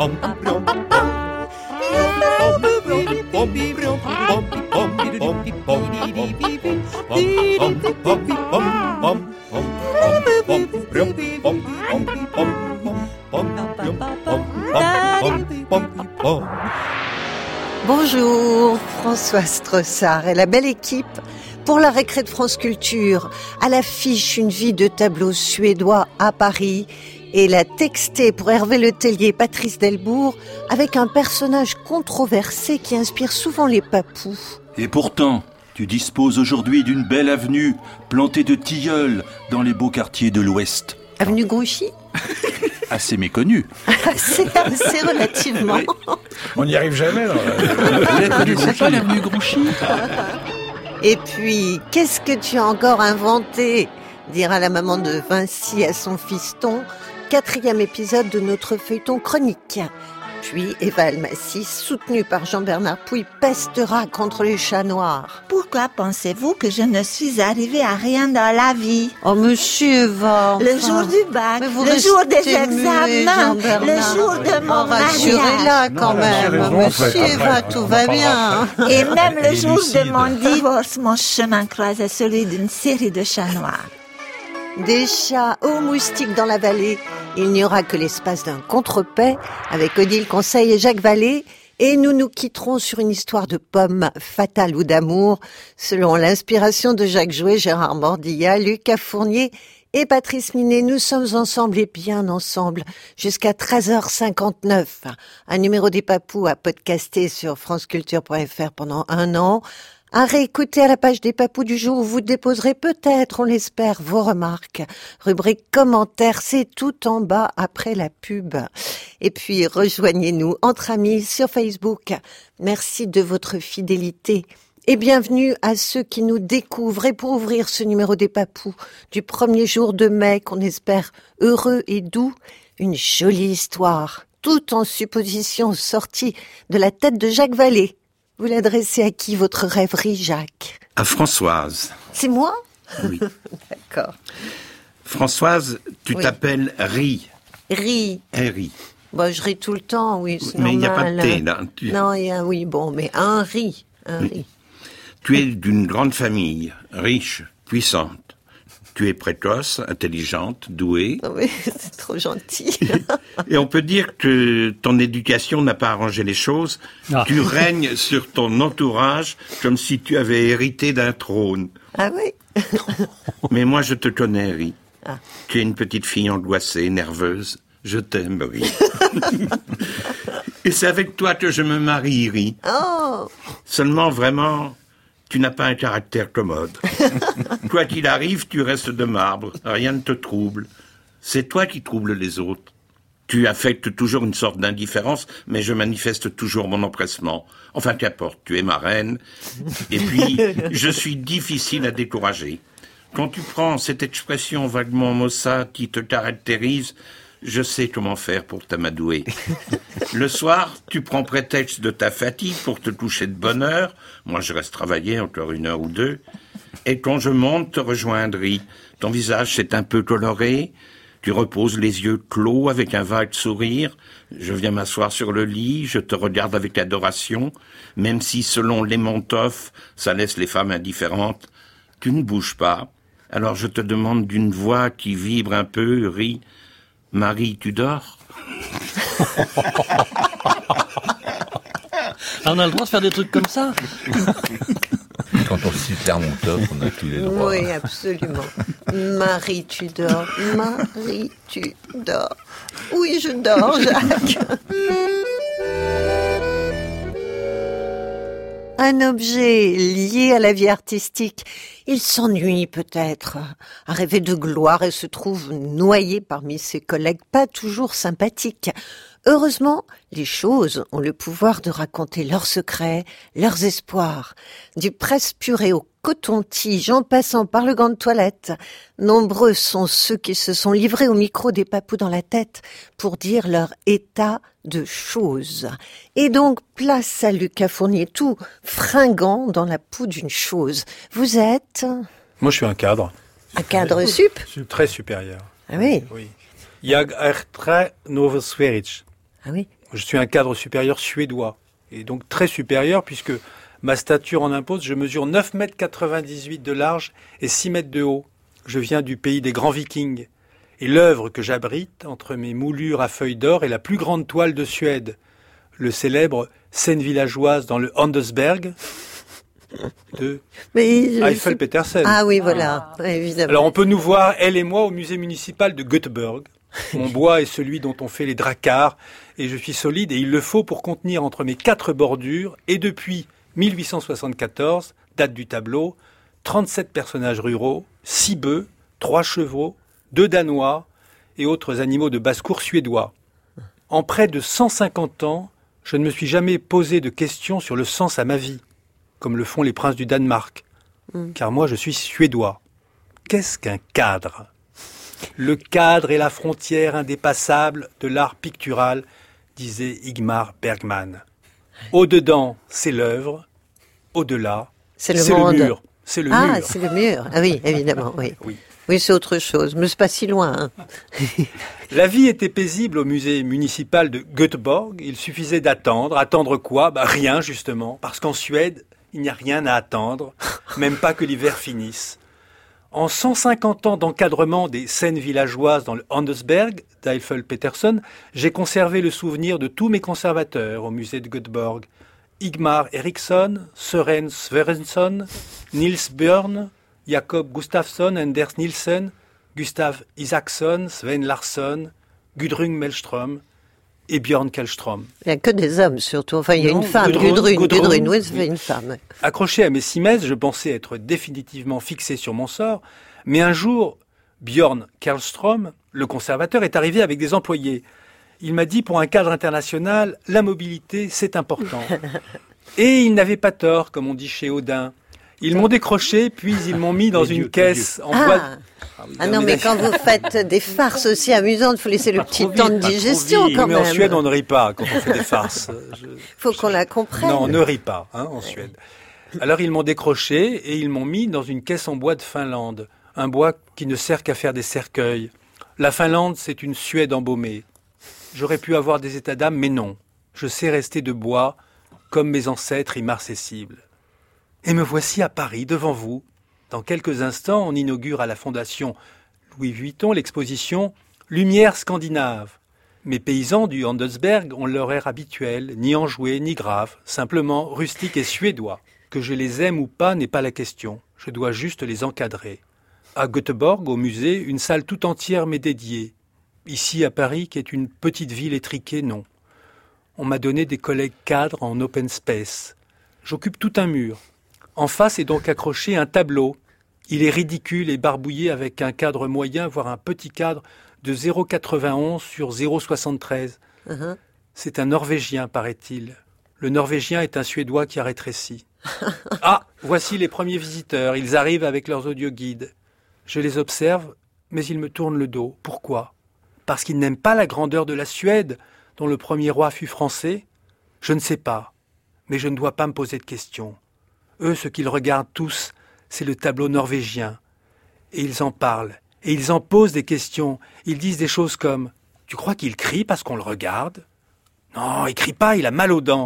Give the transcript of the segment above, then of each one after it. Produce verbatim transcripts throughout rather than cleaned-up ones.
Bonjour, François Strossard et la belle équipe pour la récré de France Culture. À l'affiche, une vie de tableau suédois à Paris et la textée pour Hervé Letellier, Patrice Delbourg, avec un personnage controversé qui inspire souvent les papous. Et pourtant, tu disposes aujourd'hui d'une belle avenue plantée de tilleuls dans les beaux quartiers de l'Ouest. Avenue Grouchy? Assez méconnue. c'est, c'est relativement. Oui. On n'y arrive jamais. Vous ne connaissez pas l'avenue Grouchy? Et puis, qu'est-ce que tu as encore inventé? Dira la maman de Vinci à son fiston. Quatrième épisode de notre feuilleton chronique. Puis Eva Almassis, soutenue par Jean-Bernard Pouille, pestera contre les chats noirs. Pourquoi pensez-vous que je ne suis arrivée à rien dans la vie? Oh, monsieur Eva, enfin. Le jour du bac, le jour des examens, le jour de mon oh, rassurez-la quand non, même, monsieur Eva, tout va bien. Et même le jour de mon divorce, mon chemin croisait celui d'une série de chats noirs. Des chats aux moustiques dans la vallée. Il n'y aura que l'espace d'un contrepet avec Odile Conseil et Jacques Vallée. Et nous nous quitterons sur une histoire de pommes fatale ou d'amour, selon l'inspiration de Jacques Jouet, Gérard Mordillat, Lucas Fournier et Patrice Minet. Nous sommes ensemble et bien ensemble jusqu'à treize heures cinquante-neuf. Un numéro des papous à podcaster sur franceculture point f r pendant un an. À réécouter à la page des papous du jour où vous déposerez peut-être, on l'espère, vos remarques. Rubrique commentaires, c'est tout en bas après la pub. Et puis rejoignez-nous entre amis sur Facebook. Merci de votre fidélité. Et bienvenue à ceux qui nous découvrent. Et pour ouvrir ce numéro des papous du premier jour de mai, qu'on espère heureux et doux, une jolie histoire, tout en supposition sortie de la tête de Jacques Vallée. Vous l'adressez à qui, votre rêverie, Jacques? À Françoise. C'est moi? Oui. D'accord. Françoise, tu oui. t'appelles Rie. Rie. Eh, Rie. Bon, je ris tout le temps, oui, c'est mais normal. il n'y a pas de thé, là. Tu... Non, il y a, oui, bon, mais un riz, un oui. riz. Tu es d'une grande famille, riche, puissante. Tu es précoce, intelligente, douée. Oh oui, c'est trop gentil. Et on peut dire que ton éducation n'a pas arrangé les choses. Ah. Tu règnes sur ton entourage comme si tu avais hérité d'un trône. Ah oui? Mais moi, je te connais, Rie. Ah. Tu es une petite fille angoissée, nerveuse. Je t'aime, Rie. Et c'est avec toi que je me marie, Rie. Oh. Seulement, vraiment... Tu n'as pas un caractère commode. Quoi qu'il arrive, tu restes de marbre. Rien ne te trouble. C'est toi qui troubles les autres. Tu affectes toujours une sorte d'indifférence, mais je manifeste toujours mon empressement. Enfin, qu'importe, tu es ma reine. Et puis, je suis difficile à décourager. Quand tu prends cette expression vaguement maussade qui te caractérise, je sais comment faire pour t'amadouer. Le soir, tu prends prétexte de ta fatigue pour te coucher de bonne heure. Moi, je reste travailler encore une heure ou deux. Et quand je monte te rejoindre, ton visage s'est un peu coloré. Tu reposes les yeux clos avec un vague sourire. Je viens m'asseoir sur le lit, je te regarde avec adoration. Même si, selon les Montoff, ça laisse les femmes indifférentes. Tu ne bouges pas. Alors je te demande d'une voix qui vibre un peu, rit. Marie, tu dors? Ah, on a le droit de faire des trucs comme ça? Quand on cite Lermontov, on a tous les droits. Oui, absolument. Marie, tu dors. Marie, tu dors. Oui, je dors, Jacques. Un objet lié à la vie artistique. Il s'ennuie peut-être, à rêver de gloire et se trouve noyé parmi ses collègues pas toujours sympathiques. Heureusement, les choses ont le pouvoir de raconter leurs secrets, leurs espoirs. Du presse-purée au coton-tige en passant par le gant de toilette, nombreux sont ceux qui se sont livrés au micro des papous dans la tête pour dire leur état de choses. Et donc, place à Lucas Fournier, tout fringant dans la peau d'une chose. Vous êtes... Moi, je suis un cadre. Un cadre sup? Très supérieur. Ah oui? Oui. Jag är tre Novosveric. Ah oui? Je suis un cadre supérieur suédois, et donc très supérieur puisque ma stature en impose. Je mesure neuf mètres quatre-vingt-dix-huit de large et six mètres de haut. Je viens du pays des grands vikings. Et l'œuvre que j'abrite entre mes moulures à feuilles d'or est la plus grande toile de Suède, le célèbre Scène villageoise dans le Andesberg de Eiffel Petersen. Ah oui, voilà, ah. évidemment. Alors on peut nous voir, elle et moi, au musée municipal de Göteborg. Mon bois est celui dont on fait les dracars, et je suis solide, et il le faut pour contenir entre mes quatre bordures, et depuis mille huit cent soixante-quatorze, date du tableau, trente-sept personnages ruraux, six bœufs, trois chevaux, deux danois et autres animaux de basse-cour suédois. En près de cent cinquante ans, je ne me suis jamais posé de questions sur le sens à ma vie, comme le font les princes du Danemark, mm. car moi je suis suédois. Qu'est-ce qu'un cadre ? Le cadre est la frontière indépassable de l'art pictural, disait Ingmar Bergman. Au-dedans, c'est l'œuvre, au-delà, c'est le, c'est monde. le mur. C'est le ah, mur. c'est le mur. Ah oui, évidemment, oui. oui. Oui, c'est autre chose, mais c'est pas si loin. Hein. La vie était paisible au musée municipal de Göteborg. Il suffisait d'attendre. Attendre quoi ? Bah rien, justement. Parce qu'en Suède, il n'y a rien à attendre, même pas que l'hiver finisse. En cent cinquante ans d'encadrement des scènes villageoises dans le Andesberg d'Eiffel Petersen, j'ai conservé le souvenir de tous mes conservateurs au musée de Göteborg. Igmar Eriksson, Søren Sverensson, Nils Bjørn, Jacob Gustafsson, Anders Nielsen, Gustav Isaksson, Sven Larsson, Gudrun Mellström et Björn Kjellström. Il n'y a que des hommes surtout. Enfin, il y a non, une femme, Gudrun. Gudrun, Gudrun, Gudrun, oui, c'est oui. une femme. Accroché à mes six mètres, je pensais être définitivement fixé sur mon sort. Mais un jour, Björn Kjellström, le conservateur, est arrivé avec des employés. Il m'a dit, pour un cadre international, la mobilité, c'est important. Et ils n'avaient pas tort, comme on dit chez Odin. Ils m'ont décroché, puis ils m'ont mis dans une Dieu, caisse en ah. bois. Ah, oui, ah non, mais quand vous faites des farces aussi amusantes, il faut laisser le petit temps de digestion quand mais même. Mais en Suède, on ne rit pas quand on fait des farces. Il faut qu'on la comprenne. Non, on ne rit pas hein, en Suède. Alors ils m'ont décroché et ils m'ont mis dans une caisse en bois de Finlande. Un bois qui ne sert qu'à faire des cercueils. La Finlande, c'est une Suède embaumée. J'aurais pu avoir des états d'âme, mais non. Je sais rester de bois, comme mes ancêtres immarcessibles. Et me voici à Paris, devant vous. Dans quelques instants, on inaugure à la Fondation Louis Vuitton l'exposition « Lumière scandinave ». Mes paysans du Andesberg ont leur air habituel, ni enjoué, ni grave, simplement rustique et suédois. Que je les aime ou pas n'est pas la question, je dois juste les encadrer. À Göteborg, au musée, une salle tout entière m'est dédiée. Ici, à Paris, qui est une petite ville étriquée, non. On m'a donné des collègues cadres en open space. J'occupe tout un mur. En face est donc accroché un tableau. Il est ridicule et barbouillé avec un cadre moyen, voire un petit cadre de zéro virgule quatre-vingt-onze sur zéro virgule soixante-treize. Uh-huh. C'est un Norvégien, paraît-il. Le Norvégien est un Suédois qui a rétréci. Ah, voici les premiers visiteurs. Ils arrivent avec leurs audioguides. Je les observe, mais ils me tournent le dos. Pourquoi ? Parce qu'ils n'aiment pas la grandeur de la Suède, dont le premier roi fut français ? Je ne sais pas, mais je ne dois pas me poser de questions. Eux, ce qu'ils regardent tous, c'est le tableau norvégien. Et ils en parlent, et ils en posent des questions. Ils disent des choses comme « Tu crois qu'il crie parce qu'on le regarde ?»« Non, il crie pas, il a mal aux dents. »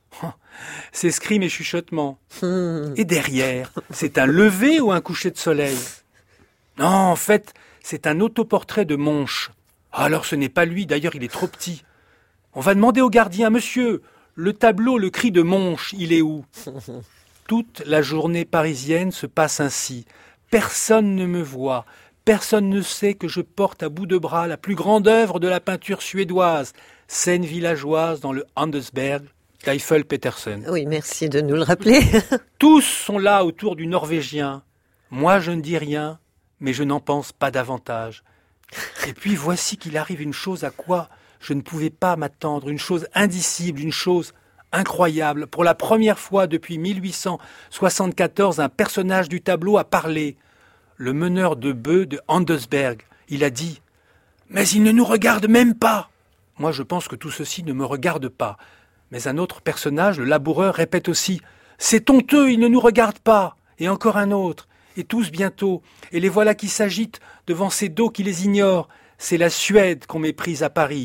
C'est scrim et chuchotement. Et derrière, c'est un lever ou un coucher de soleil ? Non, en fait, c'est un autoportrait de Monch. Alors ce n'est pas lui, d'ailleurs il est trop petit. On va demander au gardien, monsieur, le tableau, le cri de Monch, il est où ? Toute la journée parisienne se passe ainsi. Personne ne me voit. Personne ne sait que je porte à bout de bras la plus grande œuvre de la peinture suédoise, scène villageoise dans le Andesberg d'Eiffel Petersen. Oui, merci de nous le rappeler. Tous sont là autour du Norvégien. Moi, je ne dis rien, mais je n'en pense pas davantage. Et puis voici qu'il arrive une chose à quoi je ne pouvais pas m'attendre, une chose indicible, une chose incroyable. Pour la première fois depuis mille huit cent soixante-quatorze, un personnage du tableau a parlé. Le meneur de bœufs de Andesberg. Il a dit « Mais il ne nous regarde même pas !» Moi, je pense que tout ceci ne me regarde pas. Mais un autre personnage, le laboureur, répète aussi « C'est honteux, il ne nous regarde pas !» Et encore un autre. Et tous bientôt. Et les voilà qui s'agitent devant ces dos qui les ignorent. C'est la Suède qu'on méprise à Paris.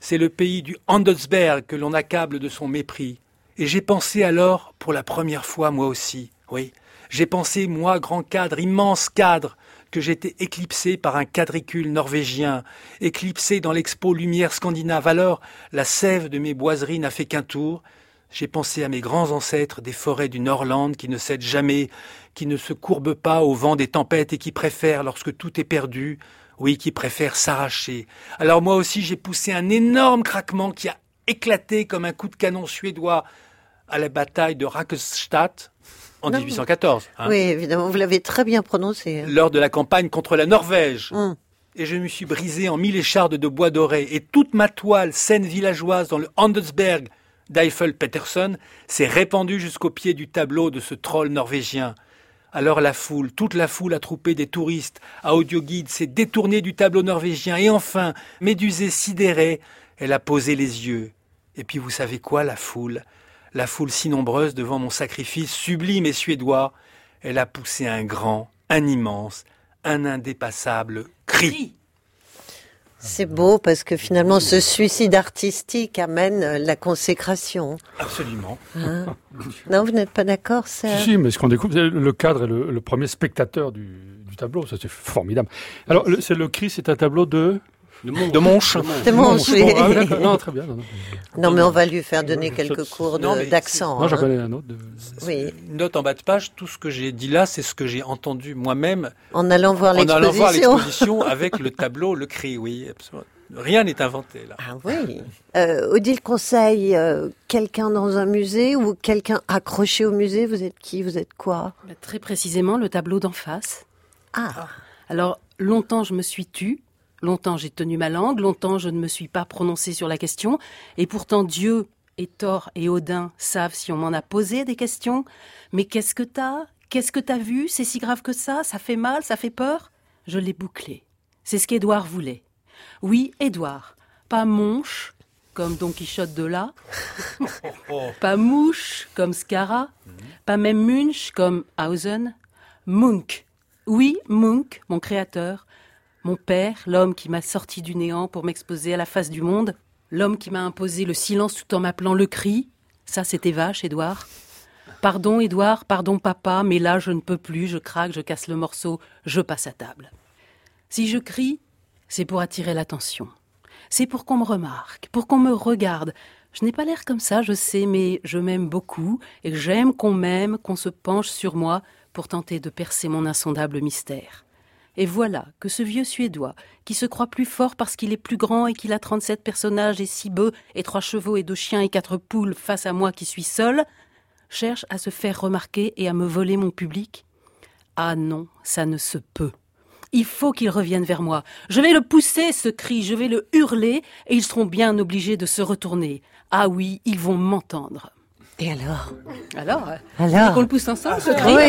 C'est le pays du Handelsberg que l'on accable de son mépris. Et j'ai pensé alors, pour la première fois, moi aussi, oui, j'ai pensé, moi, grand cadre, immense cadre, que j'étais éclipsé par un quadricule norvégien, éclipsé dans l'expo Lumière scandinave. Alors, la sève de mes boiseries n'a fait qu'un tour. J'ai pensé à mes grands ancêtres des forêts du Norland qui ne cèdent jamais, qui ne se courbent pas au vent des tempêtes et qui préfèrent, lorsque tout est perdu, oui, qui préfèrent s'arracher. Alors moi aussi, j'ai poussé un énorme craquement qui a éclaté comme un coup de canon suédois à la bataille de Rakenstadt en Non. dix-huit cent quatorze. Hein, Oui, évidemment, vous l'avez très bien prononcé. lors de la campagne contre la Norvège. Hum. Et je me suis brisé en mille échardes de bois doré. Et toute ma toile, scène villageoise dans le Handelsberg d'Eiffel-Petersen, s'est répandue jusqu'au pied du tableau de ce troll norvégien. Alors la foule, toute la foule attroupée des touristes, à audioguide, s'est détournée du tableau norvégien. Et enfin, médusée, sidérée, elle a posé les yeux. Et puis vous savez quoi, la foule La foule si nombreuse devant mon sacrifice sublime et suédois, elle a poussé un grand, un immense, un indépassable cri. C'est beau parce que finalement, ce suicide artistique amène euh, la consécration. Absolument. Hein non, vous n'êtes pas d'accord, Serge? Si, si, mais ce qu'on découvre, c'est le cadre est le, le premier spectateur du, du tableau. Ça, c'est formidable. Alors, le, c'est le cri, c'est un tableau de... De Monche. C'est mon Bon, ah, d'accord. Non, très bien. Non, non. Non, mais on va lui faire donner quelques cours de- Non, mais d'accent. Non, j'en hein. connais un autre. De... Oui, Une note en bas de page, tout ce que j'ai dit là, c'est ce que j'ai entendu moi-même en allant voir en allant voir l'exposition. l'exposition avec le tableau, le cri, oui. Absolument. Rien n'est inventé là. Ah oui. Euh, Odile Conseil, euh, quelqu'un dans un musée ou quelqu'un accroché au musée, vous êtes qui? Vous êtes quoi? Bah, très précisément, le tableau d'en face. Ah, Alors, longtemps, je me suis tue. Longtemps, j'ai tenu ma langue. Longtemps, je ne me suis pas prononcée sur la question. Et pourtant, Dieu et Thor et Odin savent si on m'en a posé des questions. Mais qu'est-ce que t'as? Qu'est-ce que t'as vu? C'est si grave que ça? Ça fait mal? Ça fait peur? Je l'ai bouclé. C'est ce qu'Édouard voulait. Oui, Édouard. Pas Monche, comme Don Quichotte de là. Pas Mouche, comme Scara. Pas même Munch, comme Hausen. Munch. Oui, Munch, mon créateur. Mon père, l'homme qui m'a sorti du néant pour m'exposer à la face du monde. L'homme qui m'a imposé le silence tout en m'appelant le cri. Ça, c'était vache, Édouard. Pardon, Édouard, pardon, papa, mais là, je ne peux plus, je craque, je casse le morceau, je passe à table. Si je crie, c'est pour attirer l'attention. C'est pour qu'on me remarque, pour qu'on me regarde. Je n'ai pas l'air comme ça, je sais, mais je m'aime beaucoup et j'aime qu'on m'aime, qu'on se penche sur moi pour tenter de percer mon insondable mystère. Et voilà que ce vieux Suédois, qui se croit plus fort parce qu'il est plus grand et qu'il a trente-sept personnages et six bœufs et trois chevaux et deux chiens et quatre poules face à moi qui suis seul, cherche à se faire remarquer et à me voler mon public. Ah non, ça ne se peut. Il faut qu'il revienne vers moi. Je vais le pousser, ce cri, je vais le hurler, et ils seront bien obligés de se retourner. Ah oui, ils vont m'entendre. et alors? Alors, euh, Alors? qu'on le pousse ensemble, ce cri?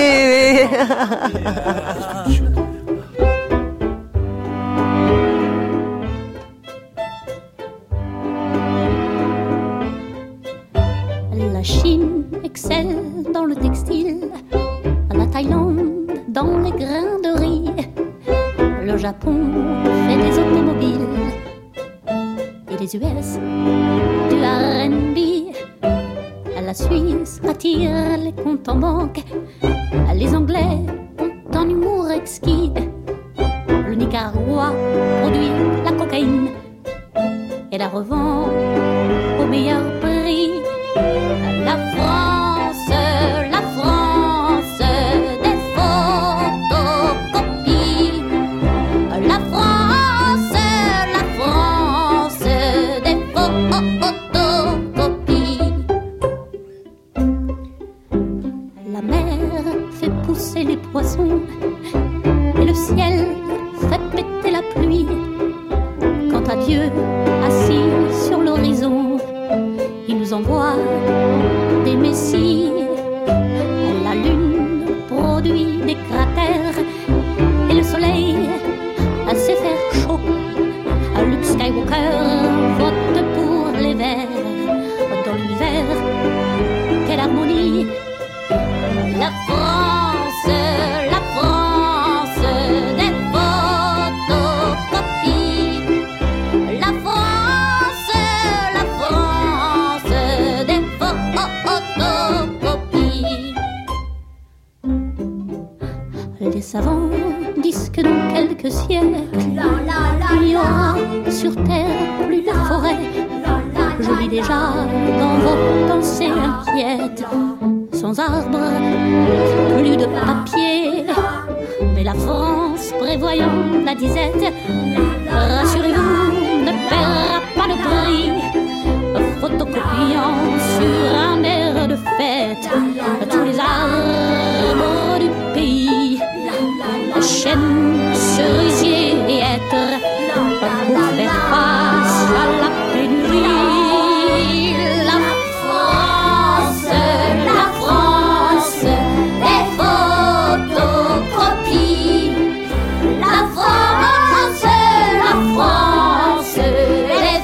Oui, oui, oui. La Chine excelle dans le textile, la Thaïlande dans les grains de riz, le Japon fait des automobiles et les U S du R and B. La Suisse attire les comptes en banque, les Anglais ont un humour exquis, le Nicaragua produit la cocaïne et la revend au meilleur prix. La France, la France des photocopies. La France, la France des photocopies. La mer fait pousser les poissons et le ciel fait péter la pluie. que dans quelques siècles, il n'y aura sur terre plus de forêt. Je lis déjà dans vos pensées inquiètes, sans arbres, plus de papier. Mais la France, prévoyant la disette, rassurez-vous, ne perdra pas le prix, photocopiant sur un air de fête tous les arbres du pays, chênes, cerisiers et hêtres, pour faire face à la pénurie. La France, la France, des photocopies. La France, la France, des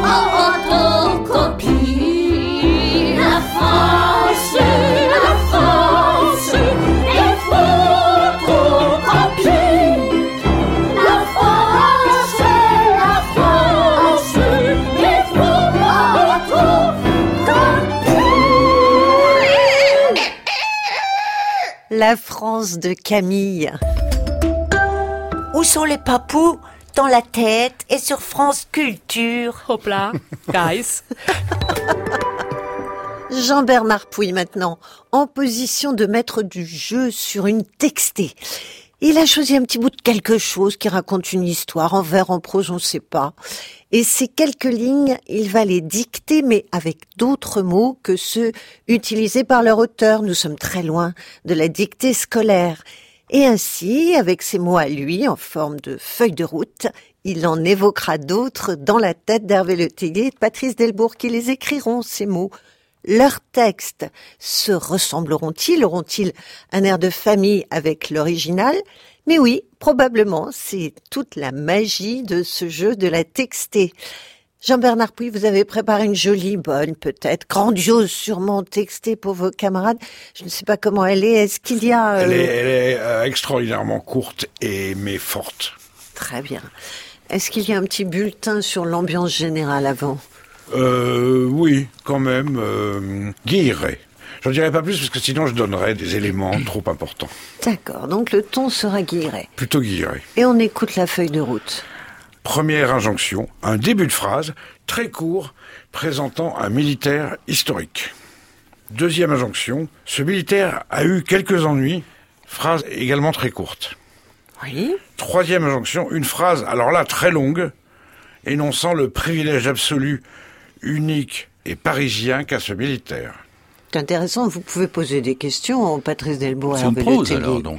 photocopies. La France, la France, des photocopies. La France, la France, des photocopies. La France de Camille. Où sont les papous? Dans la tête et sur France Culture. Hop là, guys. Jean-Bernard Pouille maintenant, en position de maître du jeu sur une textée. Il a choisi un petit bout de quelque chose qui raconte une histoire, en vers, en prose, on ne sait pas. Et ces quelques lignes, il va les dicter, mais avec d'autres mots que ceux utilisés par leur auteur. Nous sommes très loin de la dictée scolaire. Et ainsi, avec ces mots à lui, en forme de feuille de route, il en évoquera d'autres dans la tête d'Hervé Le Tellier et de Patrice Delbourg qui les écriront, ces mots. Leurs textes se ressembleront-ils? Auront-ils un air de famille avec l'original? Mais oui, probablement, c'est toute la magie de ce jeu de la textée. Jean-Bernard Pouille, vous avez préparé une jolie, bonne, peut-être, grandiose, sûrement textée pour vos camarades. Je ne sais pas comment elle est. Est-ce qu'il y a... Euh... Elle est, elle est euh, extraordinairement courte, et mais forte. Très bien. Est-ce qu'il y a un petit bulletin sur l'ambiance générale avant? Euh, oui, quand même. Euh, guillerai. Je n'en dirai pas plus parce que sinon je donnerais des éléments trop importants. D'accord, donc le ton sera guillerai. Plutôt guillerai. Et on écoute la feuille de route. Première injonction, un début de phrase très court présentant un militaire historique. Deuxième injonction, ce militaire a eu quelques ennuis, phrase également très courte. Oui. Troisième injonction, une phrase, alors là très longue, énonçant le privilège absolu, unique et parisien qu'a ce militaire. C'est intéressant, vous pouvez poser des questions, Patrice Delbourg. C'est une prose alors, donc.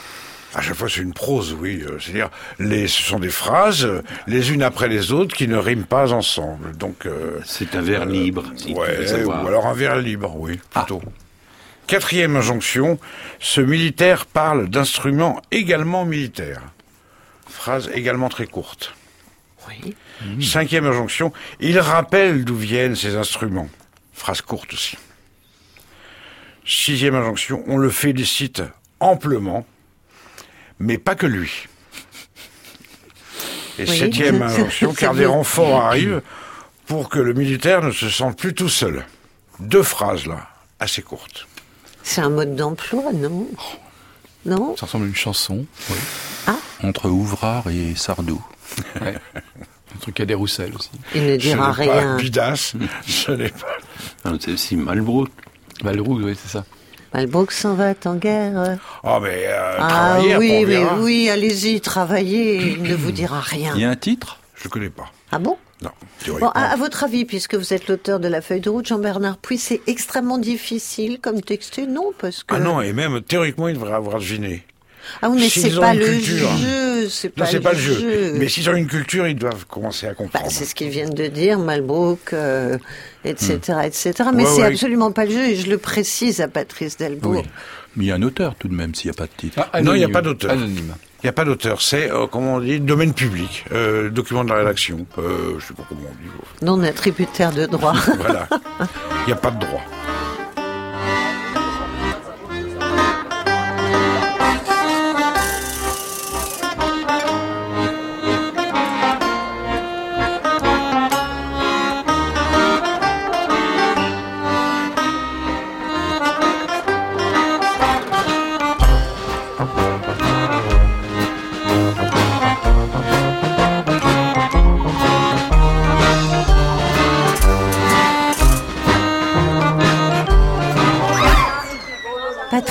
À chaque fois, c'est une prose, oui. C'est-à-dire, les, ce sont des phrases, les unes après les autres, qui ne riment pas ensemble. Donc, euh, c'est un vers libre. Si ouais, ou alors un vers libre, oui, plutôt. Ah. Quatrième injonction, ce militaire parle d'instruments également militaires. Phrase également très courte. Oui. Mmh. Cinquième injonction, il rappelle d'où viennent ces instruments. Phrase courte aussi. Sixième injonction, on le félicite amplement, mais pas que lui. Et oui. Septième injonction, car des renforts arrivent pour que le militaire ne se sente plus tout seul. Deux phrases là, assez courtes. C'est un mode d'emploi, non? Non? Ça ressemble à une chanson, oui. Ah. Entre Ouvrard et Sardou. Ouais. Un truc à des Roussel aussi. Il ne dira je rien. Pas Bidas, je n'ai pas. Non, c'est aussi Malbrook. Malbrook, oui, c'est ça. Malbrook s'en va en guerre. Oh, mais euh, ah travailler, oui, on mais verra. oui, allez-y, travaillez, il ne vous dira rien. Il y a un titre? Je ne connais pas. Ah bon? Non. Bon, à, à votre avis, puisque vous êtes l'auteur de la feuille de route, Jean-Bernard Pouille, c'est extrêmement difficile comme texte, non? Parce que... Ah non, et même théoriquement, il devrait avoir deviné. Ah oui, mais S'ils c'est pas le culture, jeu, c'est pas, non, c'est le pas le jeu. jeu. Mais s'ils ont une culture, ils doivent commencer à comprendre. Bah, c'est ce qu'ils viennent de dire, Malbrook, euh, et cetera, et cetera. Mais Ouais, c'est ouais. absolument pas le jeu, et je le précise à Patrice Delbourg. Oui. Mais il y a un auteur tout de même, s'il n'y a pas de titre. Ah, non, il n'y a pas d'auteur. Anonyme. Il n'y a pas d'auteur. C'est, euh, comment on dit, domaine public, euh, document de la rédaction. Euh, je ne sais pas comment on dit. Non attributaire de droit. Voilà. Il n'y a pas de droit.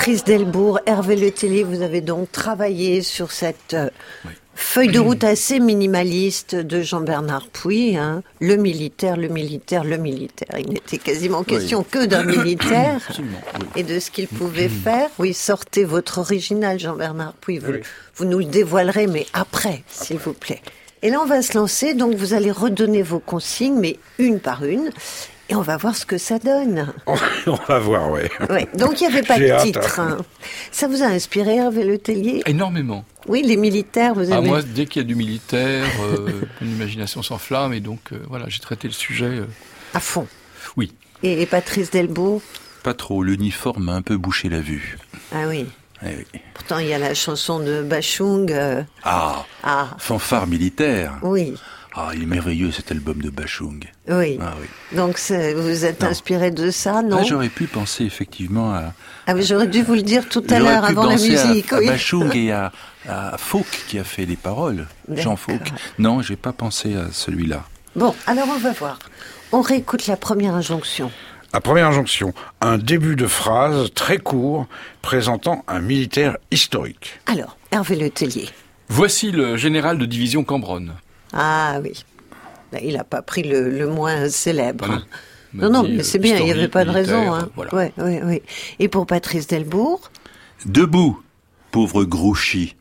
Patrice Delbourg, Hervé Letellier, vous avez donc travaillé sur cette euh, oui. feuille de route assez minimaliste de Jean-Bernard Puy, hein. Le militaire, le militaire, le militaire. Il n'était quasiment question oui. que d'un militaire oui. et de ce qu'il pouvait faire. Oui, sortez votre original, Jean-Bernard Puy. Vous, oui. vous nous le dévoilerez, mais après, s'il vous plaît. Et là, on va se lancer. Donc, vous allez redonner vos consignes, mais une par une. Et on va voir ce que ça donne. On va voir, oui. Ouais. Donc, il n'y avait pas de titre. Hein. Ça vous a inspiré, Hervé Letellier ? Énormément. Oui, les militaires, vous avez... Ah, moi, dès qu'il y a du militaire, euh, une imagination s'enflamme. Et donc, euh, voilà, j'ai traité le sujet... Euh... À fond. Oui. Et, et Patrice Delbourg ? Pas trop. L'uniforme m'a un peu bouché la vue. Ah oui. Eh oui. Pourtant, il y a la chanson de Bachung. Euh... Ah, ah Fanfare militaire. Oui. Ah, il est merveilleux cet album de Bachung. Oui. Ah, oui. Donc vous êtes non. inspiré de ça, non ? Ah, j'aurais pu penser effectivement à... Ah mais j'aurais dû vous le dire tout à l'heure avant la musique. À, oui. à Bachung et à, à Fauque qui a fait les paroles. D'accord. Jean Fauque. Non, j'ai pas pensé à celui-là. Bon, alors on va voir. On réécoute la première injonction. La première injonction, un début de phrase très court présentant un militaire historique. Alors, Hervé Letellier. Voici le général de division Cambronne. Ah oui, là, il n'a pas pris le, le moins célèbre. Ah non, non, non, mais c'est bien, il n'y avait pas de raison. Hein. Voilà. Ouais, ouais, ouais. Et pour Patrice Delbourg ? Debout, pauvre Grouchy.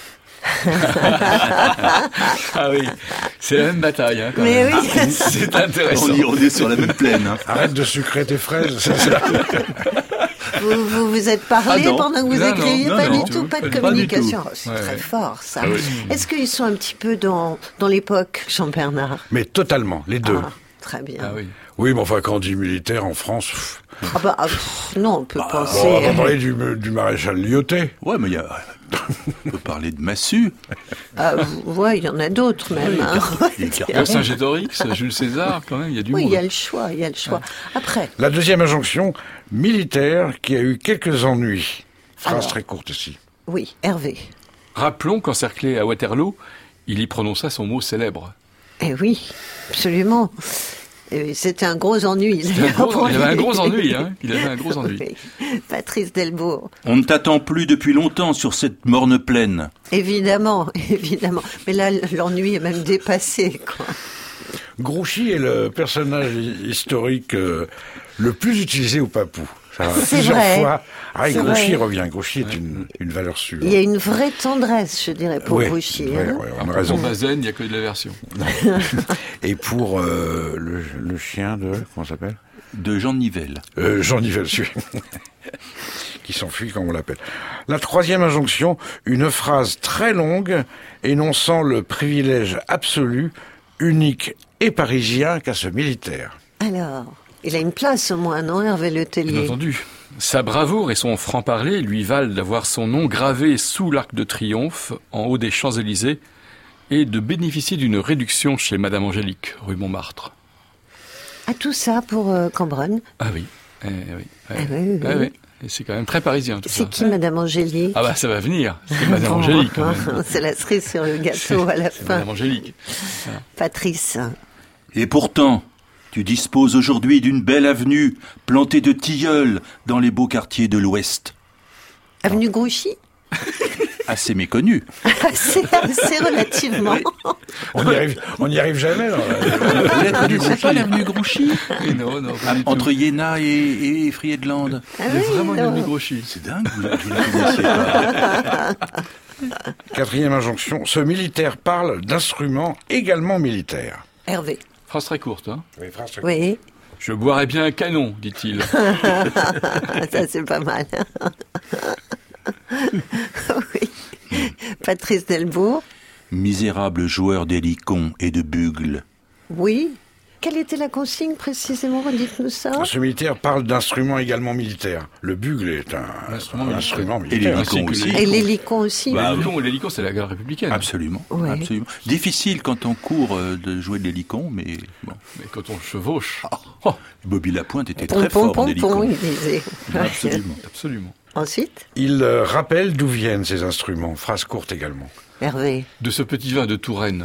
Ah oui, c'est la même bataille. Hein, quand mais même. Oui. C'est intéressant. On, y, on est sur la même plaine. Hein. Arrête de sucrer tes fraises, c'est ça. Vous, vous vous êtes parlé ah pendant que vous non, écriviez, non, pas non, du tout, pas de pas communication. Oh, c'est ouais, très ouais. fort, ça. Ah, oui. Est-ce qu'ils sont un petit peu dans, dans l'époque, Jean-Bernard ? Mais totalement, les deux. Ah, très bien. Ah, oui. Oui, mais enfin, quand on dit militaire en France... Pff. Ah bah, pff, non, on peut bah, penser... Bon, on va parler du, du maréchal Lyoté. Ouais, mais il y a... On peut parler de Massu. Ah, ouais, il y en a d'autres même. Oui, hein. Vercingétorix, Jules César, quand même, il y a du oui, monde. Oui, il y a le choix, il y a le choix. Après. La deuxième injonction, militaire qui a eu quelques ennuis. Phrase Alors, très courte aussi. Oui, Hervé. Rappelons qu'encerclé à Waterloo, il y prononça son mot célèbre. Eh oui, absolument. Et c'était un gros ennui. Un gros, il avait un gros ennui, hein. Il avait un gros ennui. Oui. Patrice Delbourg. On ne t'attend plus depuis longtemps sur cette morne plaine. Évidemment, évidemment. Mais là, l'ennui est même dépassé, quoi. Grouchy est le personnage historique euh, le plus utilisé au Papou. Ça, c'est plusieurs vrai. fois. Ah, c'est Grouchy vrai. revient. Grouchy est une, une valeur sûre. Il y a une vraie tendresse, je dirais, pour oui, Grouchy. Oui, hein. oui, on a pour raison. Bazaine, il n'y a que de la version. Et pour euh, le, le chien de... Comment ça s'appelle ? De Jean Nivelle. Euh, Jean Nivelle, celui qui s'enfuit quand on l'appelle. La troisième injonction, une phrase très longue énonçant le privilège absolu, unique et parisien qu'a ce militaire. Alors, il a une place au moins, non, Hervé Letellier ? Bien entendu. Sa bravoure et son franc-parler lui valent d'avoir son nom gravé sous l'Arc de Triomphe, en haut des Champs-Élysées, et de bénéficier d'une réduction chez Madame Angélique, rue Montmartre. Ah, tout ça pour euh, Cambronne ? Ah oui, eh, oui. Eh, ah, oui, oui. Eh, oui. Et c'est quand même très parisien, tout c'est ça. C'est qui, Madame Angélique ? Ah bah, ça va venir. C'est Madame Angélique, quand même. C'est la cerise sur le gâteau à la c'est fin. Madame Angélique. Voilà. Patrice. Et pourtant... Tu disposes aujourd'hui d'une belle avenue, plantée de tilleuls dans les beaux quartiers de l'Ouest. Avenue Grouchy ? Assez méconnue. assez, assez relativement. On n'y arrive, on n'y arrive jamais. Vous ne connaissez pas l'avenue Grouchy ? Non, non. Ah, entre Iéna et, et Friedland. Ah Il y a oui, vraiment une non. avenue Grouchy. C'est dingue, vous ne la connaissiez pas. Quatrième injonction, ce militaire parle d'instruments également militaires. Hervé. Phrase très courte, hein. Oui, phrase très Oui. courte. Je boirais bien un canon, dit-il. Ça, c'est pas mal. Oui. Patrice Delbourg. Misérable joueur d'hélicon et de bugle. Oui. Quelle était la consigne précisément ? Dites-nous ça. Ce militaire parle d'instruments également militaires. Le bugle est un, Un instrument un militaire. instrument Et militaire. l'hélicon aussi. Et l'hélicon aussi. Bah, oui. non, l'hélicon, c'est la garde républicaine. Absolument, Ouais. absolument. Difficile quand on court euh, de jouer de l'hélicon, mais bon. Mais quand on chevauche. Oh, Bobby Lapointe était Pom, très pom, fort en pom, hélicon. pom, il disait. Absolument, absolument. Ensuite, Il euh, rappelle d'où viennent ces instruments. Phrase courte également. Hervé. De ce petit vin de Touraine.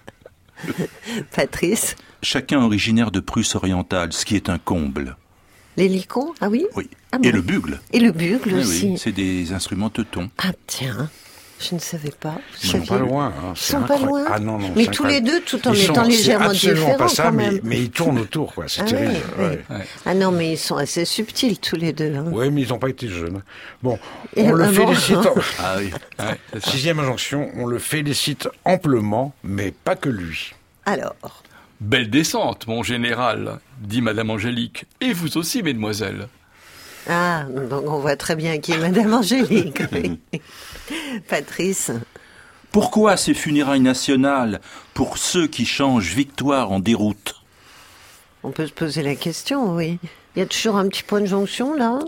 Patrice. Chacun originaire de Prusse orientale, ce qui est un comble. Les licons, ah oui. Oui. Ah Et bon. le bugle. Et le bugle Oui, aussi. oui, c'est des instruments teutons. Ah tiens, je ne savais pas. Vous Ils sont saviez pas loin. Hein, Ils c'est sont pas incroyable. loin. Ah non, non. Mais c'est tous les incroyable. deux, tout en Ils étant sont- légèrement c'est absolument différents pas ça, quand mais, même. mais ils tournent autour, quoi. C'est Ah terrible. oui, ouais. oui. Ah non, mais ils sont assez subtils tous les deux. Hein. Oui, mais ils n'ont pas été jeunes. Bon, Et on le ah bon félicite. en- Ah oui. Ouais, c'est ça. Sixième injonction, on le félicite amplement, mais pas que lui. Alors, Belle descente, mon général, dit Madame Angélique. Et vous aussi, mesdemoiselles. ah, donc on voit très bien qui est Madame Angélique. oui. Patrice. Pourquoi ces funérailles nationales pour ceux qui changent victoire en déroute? On peut se poser la question, oui. Il y a toujours un petit point de jonction, là.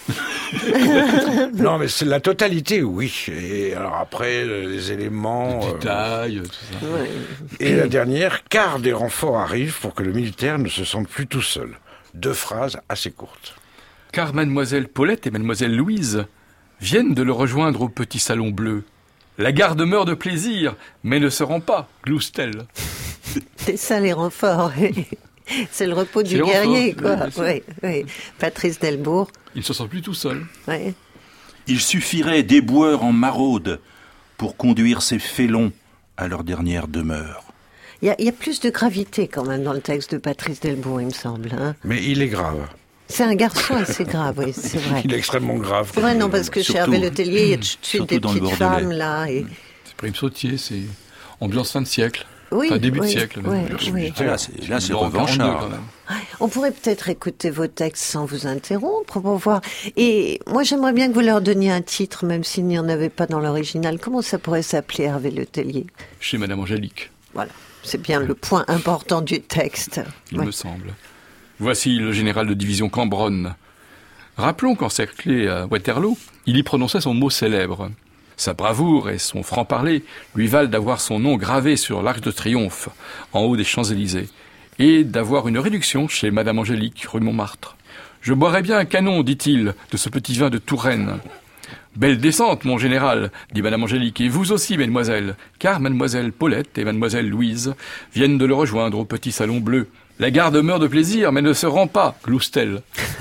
Non, mais c'est la totalité, oui. Et alors après, euh, les éléments... Les euh, détails, tout ça. Ouais. Et la dernière, car des renforts arrivent pour que le militaire ne se sente plus tout seul. Deux phrases assez courtes. Car Mademoiselle Paulette et Mademoiselle Louise viennent de le rejoindre au petit salon bleu. La garde meurt de plaisir, mais ne se rend pas, glousse-t-elle. C'est ça les renforts. C'est le repos C'est du les guerrier, renforts, quoi. oui, bien Oui, oui. Patrice Delbourg. Il ne se sent plus tout seul. Oui. Il suffirait d'éboueurs en maraude pour conduire ces félons à leur dernière demeure. Il y, a, il y a plus de gravité quand même dans le texte de Patrice Delbourg, il me semble. Hein. Mais il est grave. C'est un garçon assez grave, oui, c'est vrai. Il est extrêmement grave. C'est vrai, non, parce que chez Surtout- Hervé Le Tellier, il y a tout de suite surtout des dans le petites Bordelais. femmes, là. Et... C'est Prime Sautier, c'est ambiance fin de siècle. Oui, Enfin, début oui, de siècle. oui, même. oui. Ah, là, c'est, là, c'est En quarante-deux, revanchard. quand même. On pourrait peut-être écouter vos textes sans vous interrompre pour voir. Et moi, j'aimerais bien que vous leur donniez un titre, même s'il n'y en avait pas dans l'original. Comment ça pourrait s'appeler, Hervé Le Tellier? Chez Madame Angélique, Voilà, c'est bien le point important du texte. il Ouais. me semble. Voici le général de division Cambronne. Rappelons qu'encerclé à Waterloo, il y prononçait son mot célèbre. Sa bravoure et son franc-parler lui valent d'avoir son nom gravé sur l'Arc de Triomphe, en haut des Champs-Élysées, et d'avoir une réduction chez Madame Angélique, rue Montmartre. Je boirais bien un canon, dit-il, de ce petit vin de Touraine. Belle descente, mon général, dit Madame Angélique, et vous aussi, mesdemoiselles, car Mademoiselle Paulette et Mademoiselle Louise viennent de le rejoindre au petit salon bleu. La garde meurt de plaisir, mais ne se rend pas, glousse-t-elle.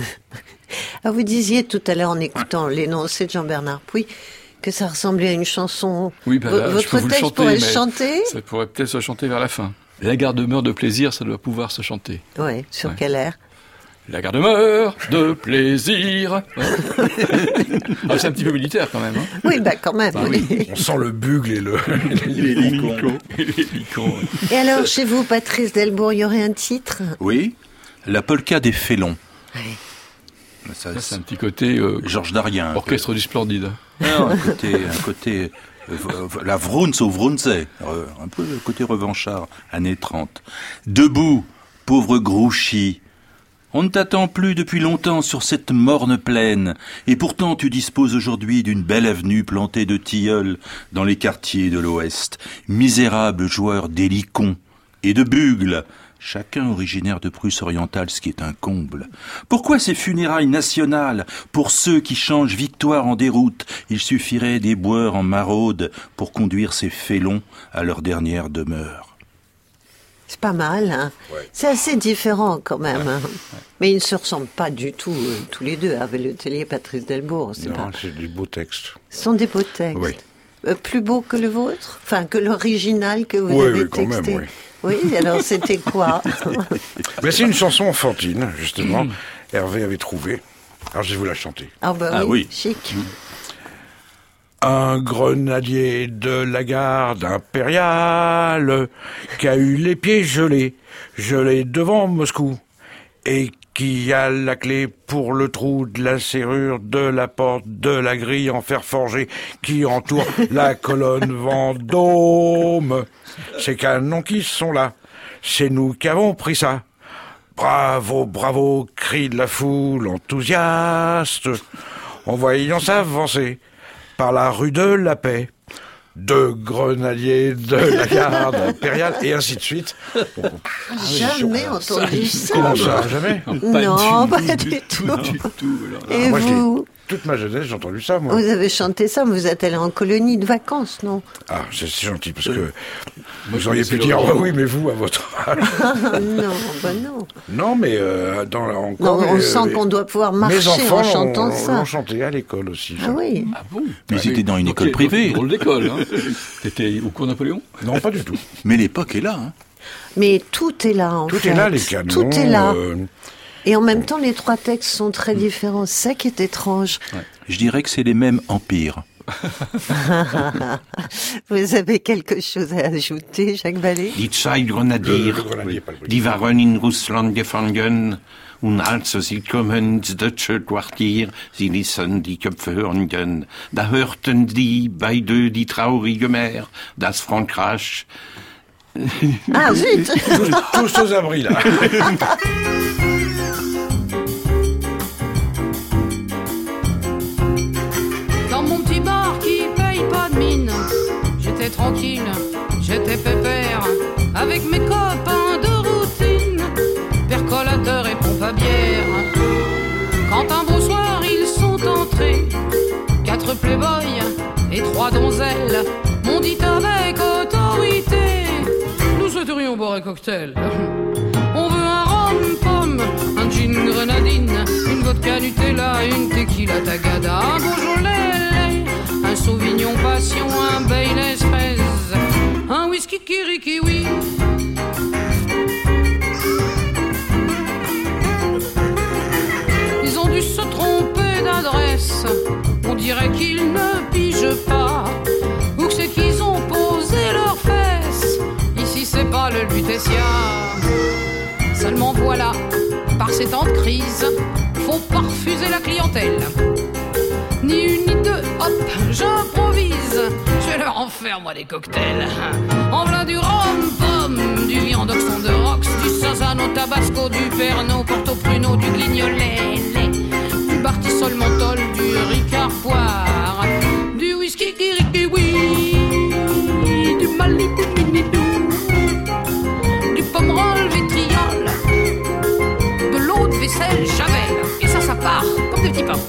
Ah, vous disiez tout à l'heure en écoutant l'énoncé de Jean-Bernard Pouy que ça ressemblait à une chanson. Oui, bah là, V- je peux Votre vous le texte chanter, pourrait mais se chanter? ça pourrait peut-être se chanter vers la fin. La garde meurt de plaisir, ça doit pouvoir se chanter. Oui, sur Ouais. quel air? La garde meurt de plaisir. Ouais. Ah, c'est un petit peu militaire quand même. Hein. Oui, bah quand même. Bah oui. On sent le bugle et le... Les licons. Les licons, ouais. Et alors, chez vous, Patrice Delbourg, il y aurait un titre? Oui, la polka des félons. Oui. Ça, Ça, c'est un petit côté euh, Georges Darien. un peu. orchestre du Splendide. Non, un côté, un côté euh, v- la Vrounz au Vrounze, euh, un peu le côté revanchard, années trente. Debout, pauvre Grouchy, on ne t'attend plus depuis longtemps sur cette morne plaine, et pourtant tu disposes aujourd'hui d'une belle avenue plantée de tilleuls dans les quartiers de l'Ouest, misérable joueur d'hélicons et de bugles, chacun originaire de Prusse orientale, ce qui est un comble. Pourquoi ces funérailles nationales pour ceux qui changent victoire en déroute? Il suffirait des boeurs en maraude pour conduire ces félons à leur dernière demeure. C'est pas mal, hein. Ouais. C'est assez différent quand même. Hein. Mais ils ne se ressemblent pas du tout, euh, tous les deux, Hervé Le Tellier et Patrice Delbourg. C'est Non, pas... c'est du beau texte. Ce sont des beaux textes. Oui. Euh, plus beaux que le vôtre? Enfin, que l'original que vous Oui, avez oui, quand même, texté. oui. Oui, alors c'était quoi? Mais c'est une chanson enfantine, justement. Hervé avait trouvé. Alors je vais vous la chanter. Ah bah Ah oui, oui. chic. Un grenadier de la garde impériale qui a eu les pieds gelés, gelés devant Moscou, et qui a la clé pour le trou de la serrure de la porte de la grille en fer forgé qui entoure la colonne Vendôme. Ces canons qui sont là, c'est nous qui avons pris ça. Bravo, bravo, crie de la foule enthousiaste, en voyant s'avancer par la rue de la Paix, deux grenadiers de la garde impériale, et ainsi de suite. Bon, Jamais entendu ça. comment ça, jamais? Non, pas du tout. Du tout, alors. Et Moi, je l'ai- vous, toute ma jeunesse, j'ai entendu ça, moi. vous avez chanté ça, mais vous êtes allé en colonie de vacances, non? Ah, c'est c'est gentil, parce que Vous auriez pu dire, oh, oui, mais vous, à votre âge. Non, bah non. Non, mais euh, dans, encore, non, on euh, sent les, qu'on doit pouvoir marcher mes enfants en chantant ont, ça. L'ont chanté à l'école aussi. Ah oui. Ah bon? Mais ah, c'était dans une école privée. Drôle d'école, hein. T'étais au cours Napoléon? Non, pas du tout. Mais l'époque est là, hein. Mais tout est là, en tout fait. Tout est là, les canons. Tout est là. Euh... Et en même temps, les trois textes sont très différents. C'est ça qui est étrange. Ouais. Je dirais que c'est les mêmes empires. Vous avez quelque chose à ajouter, Jacques Vallée? Die zwei Grenadier, die waren in Russland gefangen, und als sie kommen ins deutsche Quartier, sie ließen die Köpfe hängen. Da hörten die beide die traurige Mère, das Frankreich. Ah, zut! tous, tous aux abris, là. Dans mon petit bar qui paye pas de mine, j'étais tranquille, j'étais pépère, avec mes copains de routine, percolateur et pompe à bière. Quand un beau soir ils sont entrés, quatre playboys et trois donzelles m'ont dit avec autorité: nous souhaiterions boire un cocktail. On veut un rhum pomme, un gin grenadine, une vodka Nutella, une tequila tagada, un Beaujolais, un Sauvignon passion, un Baileys fraise, un whisky kirikiwi. Ils ont dû se tromper d'adresse, on dirait qu'ils ne pigent pas, ou que c'est qu'ils ont posé leurs fesses. Ici c'est pas le Lutetia. Seulement voilà, par ces temps de crise, faut pas refuser la clientèle. Ni une ni deux, hop, j'improvise. Je vais leur en faire moi des cocktails. En v'là du rhum pomme, du viandox de rox, du Sazano Tabasco, du Pernod Porto Pruno, du Glignolet, du Bartisol Menthol, du Ricard Poire, du whisky Kirikiwi, du Malibu Minidou, du Pomerol Vitriol, de l'eau de vaisselle Javel. Et ça, ça part comme des petits pains.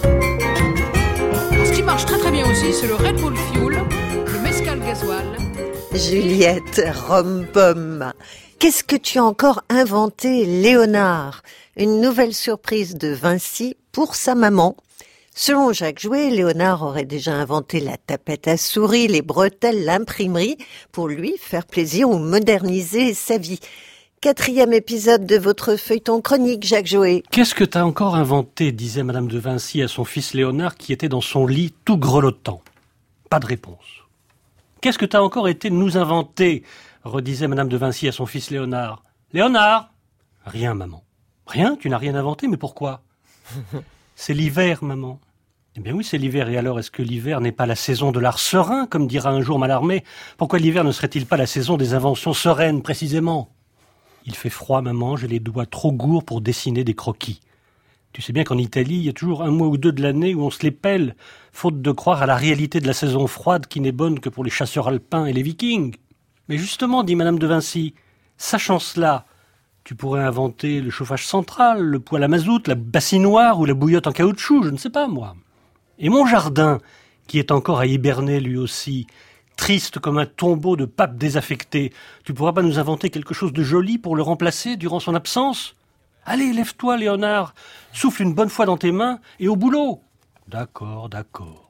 Ce qui marche très très bien aussi, c'est le Red Bull Fuel, le Mescal Gasoil. Juliette Rome-Pomme, qu'est-ce que tu as encore inventé, Léonard? Une nouvelle surprise de Vinci pour sa maman. Selon Jacques Jouet, Léonard aurait déjà inventé la tapette à souris, les bretelles, l'imprimerie, pour lui faire plaisir ou moderniser sa vie. Quatrième épisode de votre feuilleton chronique, Jacques Jouet. Qu'est-ce que t'as encore inventé, disait Madame de Vinci à son fils Léonard qui était dans son lit tout grelottant. Pas de réponse. Qu'est-ce que t'as encore été nous inventer, redisait Madame de Vinci à son fils Léonard. Léonard? Rien, maman. Rien? Tu n'as rien inventé, mais pourquoi? C'est l'hiver, maman. Eh bien oui, c'est l'hiver. Et alors, est-ce que l'hiver n'est pas la saison de l'art serein, comme dira un jour Mallarmé? Pourquoi l'hiver ne serait-il pas la saison des inventions sereines, précisément? Il fait froid, maman, j'ai les doigts trop gourds pour dessiner des croquis. Tu sais bien qu'en Italie, il y a toujours un mois ou deux de l'année où on se les pèle, faute de croire à la réalité de la saison froide qui n'est bonne que pour les chasseurs alpins et les vikings. Mais justement, dit Madame de Vinci, sachant cela, tu pourrais inventer le chauffage central, le poêle à mazout, la bassinoire ou la bouillotte en caoutchouc, je ne sais pas, moi. Et mon jardin, qui est encore à hiberner lui aussi, triste comme un tombeau de pape désaffecté, tu pourras pas nous inventer quelque chose de joli pour le remplacer durant son absence? Allez, lève-toi, Léonard, souffle une bonne fois dans tes mains et au boulot. D'accord, d'accord.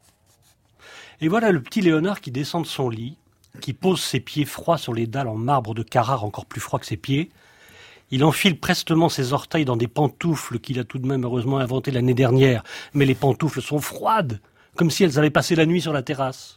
Et voilà le petit Léonard qui descend de son lit, qui pose ses pieds froids sur les dalles en marbre de Carrare encore plus froid que ses pieds. Il enfile prestement ses orteils dans des pantoufles qu'il a tout de même heureusement inventées l'année dernière, mais les pantoufles sont froides, comme si elles avaient passé la nuit sur la terrasse.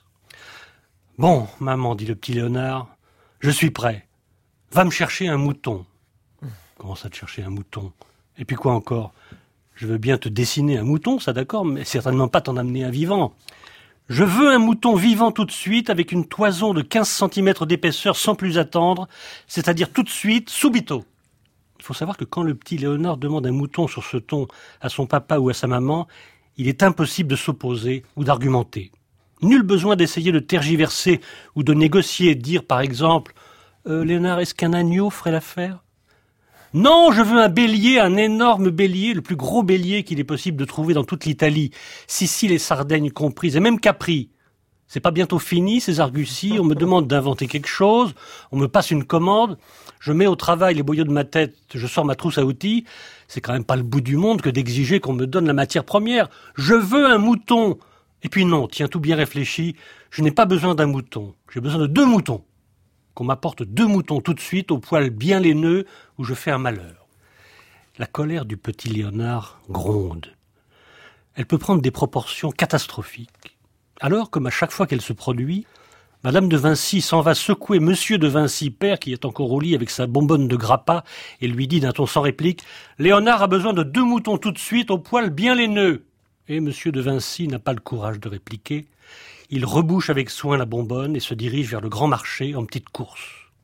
Bon, maman, dit le petit Léonard, je suis prêt. Va me chercher un mouton. Comment ça, te chercher un mouton? Et puis quoi encore? Je veux bien te dessiner un mouton, ça d'accord, mais certainement pas t'en amener un vivant. Je veux un mouton vivant tout de suite, avec une toison de quinze centimètres d'épaisseur sans plus attendre, c'est-à-dire tout de suite, subito. Il faut savoir que quand le petit Léonard demande un mouton sur ce ton à son papa ou à sa maman, il est impossible de s'opposer ou d'argumenter. Nul besoin d'essayer de tergiverser ou de négocier, dire par exemple euh, « Léonard, est-ce qu'un agneau ferait l'affaire ?» Non, je veux un bélier, un énorme bélier, le plus gros bélier qu'il est possible de trouver dans toute l'Italie, Sicile et Sardaigne comprises, et même Capri. C'est pas bientôt fini, ces arguties? On me demande d'inventer quelque chose, on me passe une commande, je mets au travail les boyaux de ma tête, je sors ma trousse à outils. C'est quand même pas le bout du monde que d'exiger qu'on me donne la matière première. Je veux un mouton. Et puis non, tiens, tout bien réfléchi, je n'ai pas besoin d'un mouton. J'ai besoin de deux moutons. Qu'on m'apporte deux moutons tout de suite, au poil bien laineux, où je fais un malheur. La colère du petit Léonard gronde. Elle peut prendre des proportions catastrophiques. Alors, comme à chaque fois qu'elle se produit, Madame de Vinci s'en va secouer Monsieur de Vinci, père, qui est encore au lit avec sa bonbonne de grappa, et lui dit d'un ton sans réplique « Léonard a besoin de deux moutons tout de suite, au poil bien laineux !» Et Monsieur de Vinci n'a pas le courage de répliquer. Il rebouche avec soin la bonbonne et se dirige vers le grand marché en petite course.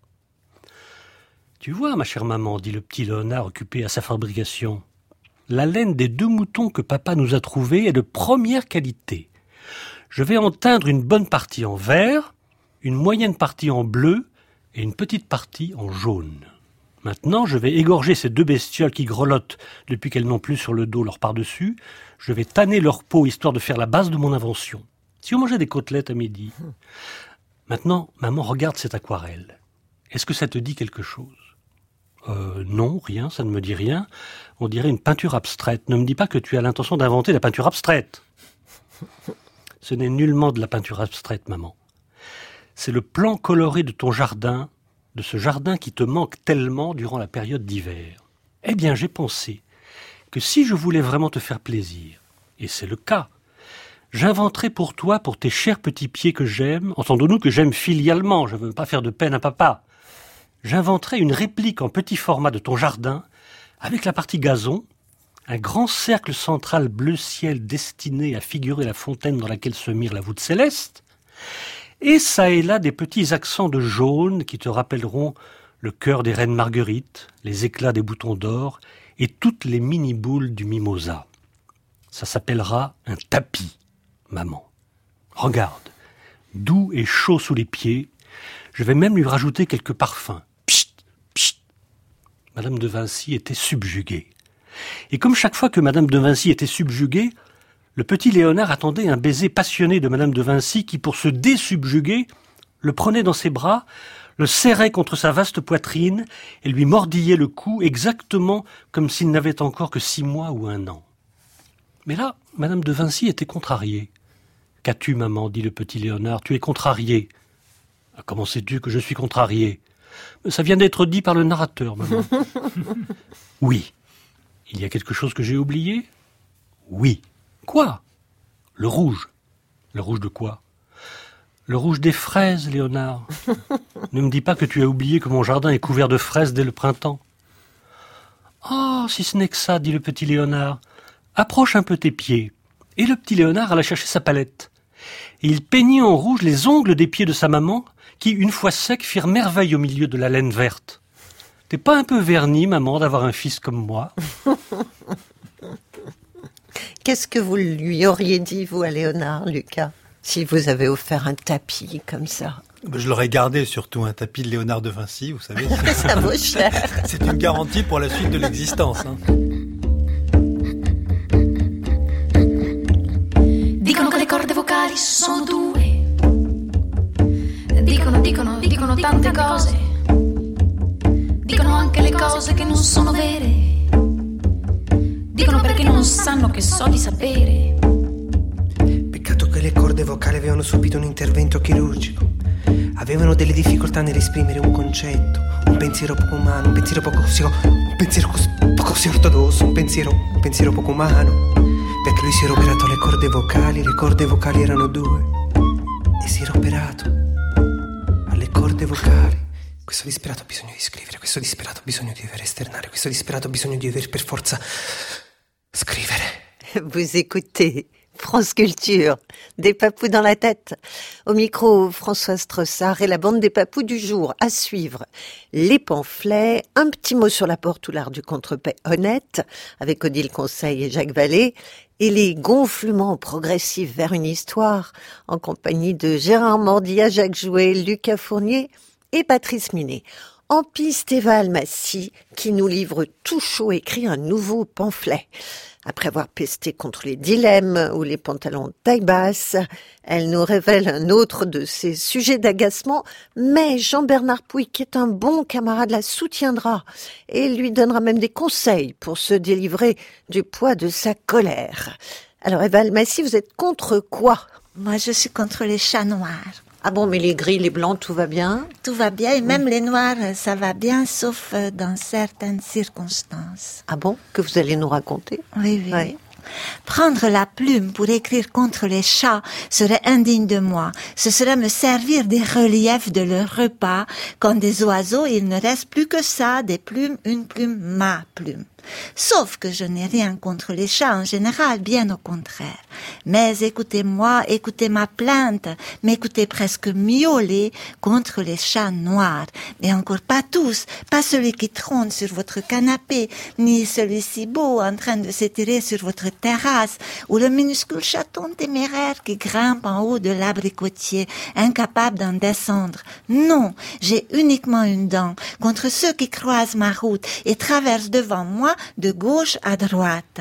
« Tu vois, ma chère maman, dit le petit Léonard occupé à sa fabrication, la laine des deux moutons que papa nous a trouvés est de première qualité. Je vais en teindre une bonne partie en vert, une moyenne partie en bleu et une petite partie en jaune. Maintenant, je vais égorger ces deux bestioles qui grelottent depuis qu'elles n'ont plus sur le dos leur par-dessus. Je vais tanner leur peau histoire de faire la base de mon invention. Si on mangeait des côtelettes à midi. Maintenant, maman, regarde cette aquarelle. Est-ce que ça te dit quelque chose ? Euh, non, rien, ça ne me dit rien. On dirait une peinture abstraite. Ne me dis pas que tu as l'intention d'inventer la peinture abstraite. Ce n'est nullement de la peinture abstraite, maman. C'est le plan coloré de ton jardin, de ce jardin qui te manque tellement durant la période d'hiver. Eh bien, j'ai pensé que si je voulais vraiment te faire plaisir, et c'est le cas, j'inventerais pour toi, pour tes chers petits pieds que j'aime, entendons-nous que j'aime filialement, je ne veux pas faire de peine à papa, j'inventerais une réplique en petit format de ton jardin, avec la partie gazon, un grand cercle central bleu ciel destiné à figurer la fontaine dans laquelle se mire la voûte céleste, et ça et là des petits accents de jaune qui te rappelleront le cœur des reines Marguerite, les éclats des boutons d'or et toutes les mini-boules du mimosa. Ça s'appellera un tapis, maman. Regarde, doux et chaud sous les pieds, je vais même lui rajouter quelques parfums. Psst, psst. Madame de Vinci était subjuguée. Et comme chaque fois que Madame de Vinci était subjuguée, le petit Léonard attendait un baiser passionné de Madame de Vinci qui, pour se désubjuguer, le prenait dans ses bras, le serrait contre sa vaste poitrine et lui mordillait le cou exactement comme s'il n'avait encore que six mois ou un an. Mais là, Madame de Vinci était contrariée. « Qu'as-tu, maman ?» dit le petit Léonard. « Tu es contrariée. »« Ah, comment sais-tu que je suis contrarié ?»« Ça vient d'être dit par le narrateur, maman. »« Oui. Il y a quelque chose que j'ai oublié ? » ?»« Oui. » « Quoi ? Le rouge. »« Le rouge de quoi ? » ?»« Le rouge des fraises, Léonard. Ne me dis pas que tu as oublié que mon jardin est couvert de fraises dès le printemps. »« Oh, si ce n'est que ça, dit le petit Léonard. Approche un peu tes pieds. » Et le petit Léonard alla chercher sa palette. Et il peignit en rouge les ongles des pieds de sa maman, qui, une fois secs, firent merveille au milieu de la laine verte. « T'es pas un peu vernie, maman, d'avoir un fils comme moi ?» Qu'est-ce que vous lui auriez dit, vous, à Léonard, Lucas, si vous avez offert un tapis comme ça? Je l'aurais gardé, surtout un tapis de Léonard de Vinci, vous savez. Ça vaut cher. C'est une garantie pour la suite de l'existence. Hein. Dicono che le corde vocali sono due. Dicono, dicono, dicono tante cose. Dicono anche le cose che non sono vere. Dicono perché non sanno che so di sapere. Peccato che le corde vocali avevano subito un intervento chirurgico. Avevano delle difficoltà nell'esprimere un concetto, un pensiero poco umano, un pensiero poco così, un pensiero così, poco così ortodosso, un pensiero, un pensiero poco umano. Perché lui si era operato alle corde vocali, le corde vocali erano due. E si era operato alle corde vocali. Questo disperato bisogno di scrivere, questo disperato bisogno di dover esternare, questo disperato bisogno di dover per forza scrivere. Vous écoutez France Culture, des papous dans la tête. Au micro, Françoise Trossard et la bande des papous du jour. À suivre, les pamphlets, un petit mot sur la porte ou l'art du contre-paix honnête, avec Odile Conseil et Jacques Vallée, et les gonflements progressifs vers une histoire, en compagnie de Gérard Mordia, Jacques Jouet, Lucas Fournier et Patrice Minet. En piste, Eva Almassi, qui nous livre tout chaud, écrit un nouveau pamphlet. Après avoir pesté contre les dilemmes ou les pantalons de taille basse, elle nous révèle un autre de ses sujets d'agacement, mais Jean-Bernard Pouy, qui est un bon camarade, la soutiendra et lui donnera même des conseils pour se délivrer du poids de sa colère. Alors Eva Almassi, vous êtes contre quoi? Moi, je suis contre les chats noirs. Ah bon, mais les gris, les blancs, tout va bien? Tout va bien, et même les noirs, ça va bien, sauf dans certaines circonstances. Ah bon? Que vous allez nous raconter? Oui, oui. oui. Prendre la plume pour écrire contre les chats serait indigne de moi. Ce serait me servir des reliefs de leur repas. Quand des oiseaux, il ne reste plus que ça, des plumes, une plume, ma plume. Sauf que je n'ai rien contre les chats en général, bien au contraire. Mais écoutez-moi, écoutez ma plainte, m'écoutez presque miauler contre les chats noirs. Mais encore pas tous, pas celui qui trône sur votre canapé, ni celui-ci beau en train de s'étirer sur votre terrasse, ou le minuscule chaton téméraire qui grimpe en haut de l'abricotier, incapable d'en descendre. Non, j'ai uniquement une dent contre ceux qui croisent ma route et traversent devant moi de gauche à droite.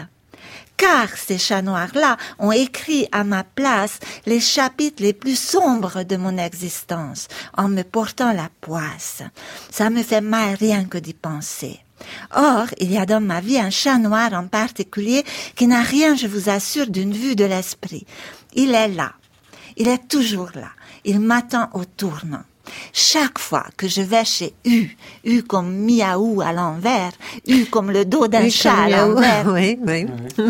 Car ces chats noirs-là ont écrit à ma place les chapitres les plus sombres de mon existence, en me portant la poisse. Ça me fait mal rien que d'y penser. Or, il y a dans ma vie un chat noir en particulier qui n'a rien, je vous assure, d'une vue de l'esprit. Il est là. Il est toujours là. Il m'attend au tournant. Chaque fois que je vais chez U, U comme miaou à l'envers, U comme le dos d'un chat à l'envers, oui, oui.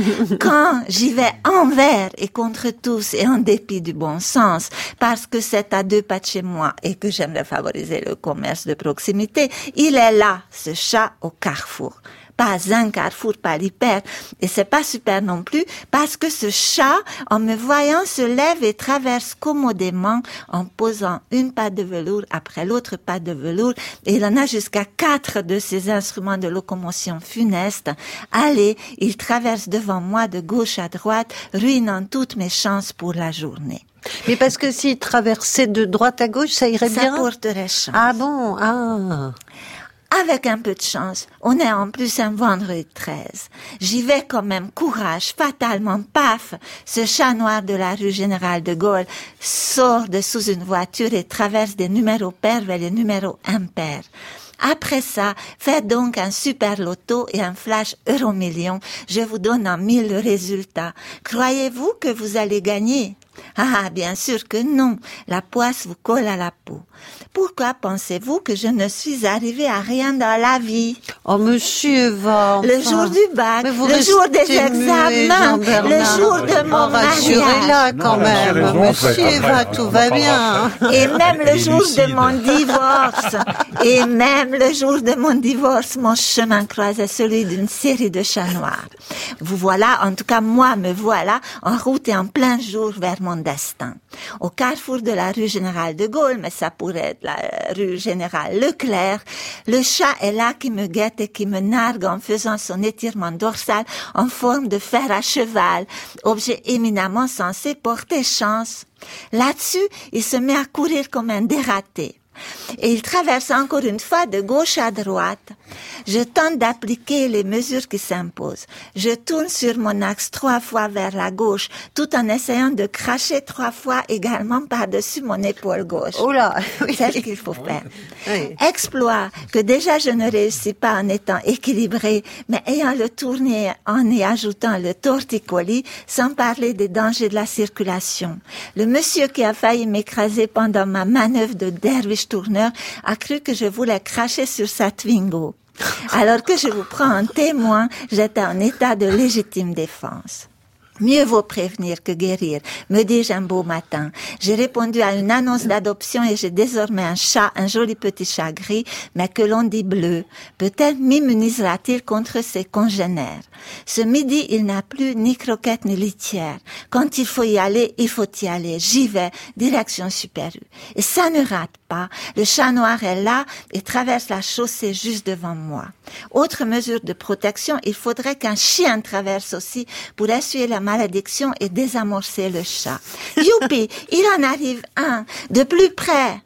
quand j'y vais envers et contre tous et en dépit du bon sens, parce que c'est à deux pas de chez moi et que j'aimerais favoriser le commerce de proximité, il est là, ce chat au carrefour. Pas un carrefour par l'hyper, et c'est pas super non plus, parce que ce chat, en me voyant, se lève et traverse commodément en posant une patte de velours après l'autre patte de velours, et il en a jusqu'à quatre de ces instruments de locomotion funestes. Allez, il traverse devant moi de gauche à droite, ruinant toutes mes chances pour la journée. Mais parce que s'il traversait de droite à gauche, ça irait ça bien? Ça porterait chance. Ah bon? Ah. Avec un peu de chance, on est en plus un vendredi treize. J'y vais quand même, courage, fatalement, paf, ce chat noir de la rue Général de Gaulle sort de sous une voiture et traverse des numéros pairs vers les numéros impairs. Après ça, faites donc un super loto et un flash euro-million. Je vous donne en mille résultats. Croyez-vous que vous allez gagner? Ah, bien sûr que non. La poisse vous colle à la peau. Pourquoi pensez-vous que je ne suis arrivée à rien dans la vie? Oh, monsieur Eva, enfin. Le jour du bac, Mais vous le jour des examens, muet, le jour de mon oh, mariage. Rassurez-la quand Non, même. Monsieur Eva, tout va bien. Et même le jour de mon divorce, et même le jour de mon divorce, mon chemin croisait celui d'une série de chats noirs. Vous voilà, en tout cas moi me voilà, en route et en plein jour vers mon destin. Au carrefour de la rue Général de Gaulle, mais ça pourrait être la rue Général Leclerc, le chat est là qui me guette et qui me nargue en faisant son étirement dorsal en forme de fer à cheval, objet éminemment censé porter chance. Là-dessus, il se met à courir comme un dératé. Et il traverse encore une fois de gauche à droite. Je tente d'appliquer les mesures qui s'imposent. Je tourne sur mon axe trois fois vers la gauche, tout en essayant de cracher trois fois également par-dessus mon épaule gauche. Oh là, oui. C'est ce qu'il faut faire. Oui. Exploit que déjà je ne réussis pas en étant équilibré, mais ayant le tourné en y ajoutant le torticolis, sans parler des dangers de la circulation. Le monsieur qui a failli m'écraser pendant ma manœuvre de derviche tourneur a cru que je voulais cracher sur sa Twingo. Alors que je vous prends en témoin, j'étais en état de légitime défense. Mieux vaut prévenir que guérir, me dis-je un beau matin. J'ai répondu à une annonce d'adoption et j'ai désormais un chat, un joli petit chat gris, mais que l'on dit bleu. Peut-être m'immunisera-t-il contre ses congénères. Ce midi, il n'a plus ni croquette ni litière. Quand il faut y aller, il faut y aller. J'y vais, direction Super U. Et ça ne rate pas. Le chat noir est là et traverse la chaussée juste devant moi. Autre mesure de protection, il faudrait qu'un chien traverse aussi pour essuyer la malédiction et désamorcer le chat. Youpi, il en arrive un, de plus près.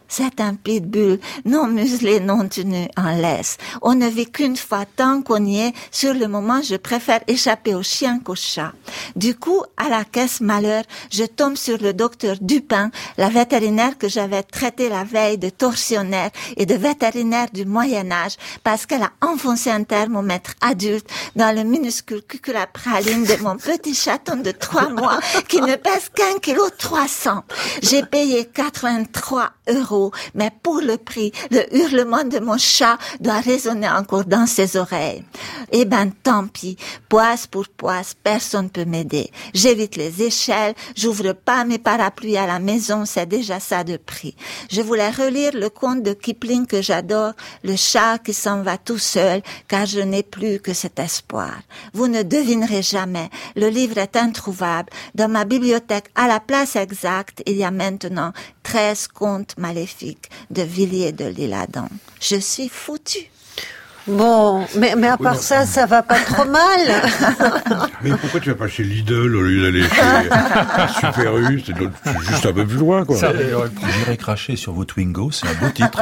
C'est un pitbull, non muselé, non tenu en laisse. On ne vit qu'une fois tant qu'on y est. Sur le moment, je préfère échapper au chien qu'au chat. Du coup, à la caisse malheur, je tombe sur le docteur Dupin, la vétérinaire que j'avais traitée la veille de tortionnaire et de vétérinaire du Moyen-Âge, parce qu'elle a enfoncé un thermomètre adulte dans le minuscule cuculapraline de mon petit chaton de trois mois qui ne pèse qu'un kilo trois cents. J'ai payé quatre-vingt-trois euros, mais pour le prix, le hurlement de mon chat doit résonner encore dans ses oreilles. Eh ben, tant pis. Poisse pour poisse, personne peut m'aider. J'évite les échelles, j'ouvre pas mes parapluies à la maison, c'est déjà ça de prix. Je voulais relire le conte de Kipling que j'adore, Le chat qui s'en va tout seul, car je n'ai plus que cet espoir. Vous ne devinerez jamais. Le livre est introuvable. Dans ma bibliothèque, à la place exacte, il y a maintenant treize contes maléfiques de Villiers de l'Isle-Adam. Je suis foutue. Bon, mais, mais à part oui, ça, ça va pas trop mal. Mais pourquoi tu vas pas chez Lidl au lieu d'aller chez Super U? C'est juste un peu plus loin, quoi. J'irai cracher sur vos Twingo, c'est un beau titre.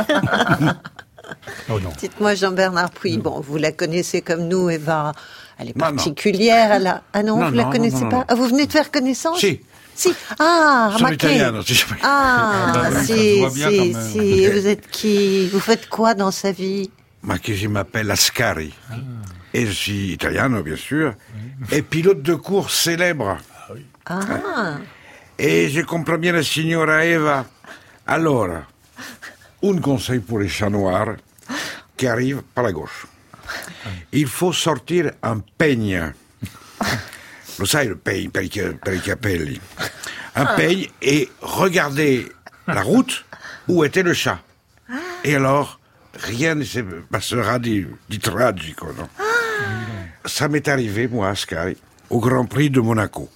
Oh non. Dites-moi, Jean-Bernard Puy, bon, vous la connaissez comme nous, Eva. Elle est particulière. Non, non. Elle a... Ah non, non vous non, la connaissez non, non, pas non. Ah, vous venez de faire connaissance? Si. Si. Ah, remarquez. Si. Ah, ah bah, si, si, si. Vous êtes qui? Vous faites quoi dans sa vie? Ma che je m'appelle Ascari. Ah. Et je suis italiano, bien sûr. Oui. Et pilote de course célèbre. Ah. Oui. Ah. Et je comprends bien la signora Eva. Alors, un conseil pour les chats noirs qui arrivent par la gauche. Il faut sortir un peigne. Lo sai, le peigne per i capelli. Un peigne et regarder la route où était le chat. Et alors, rien ne se passera di, di tragico, non? Ça m'est arrivé, moi, Ascari, au Grand Prix de Monaco.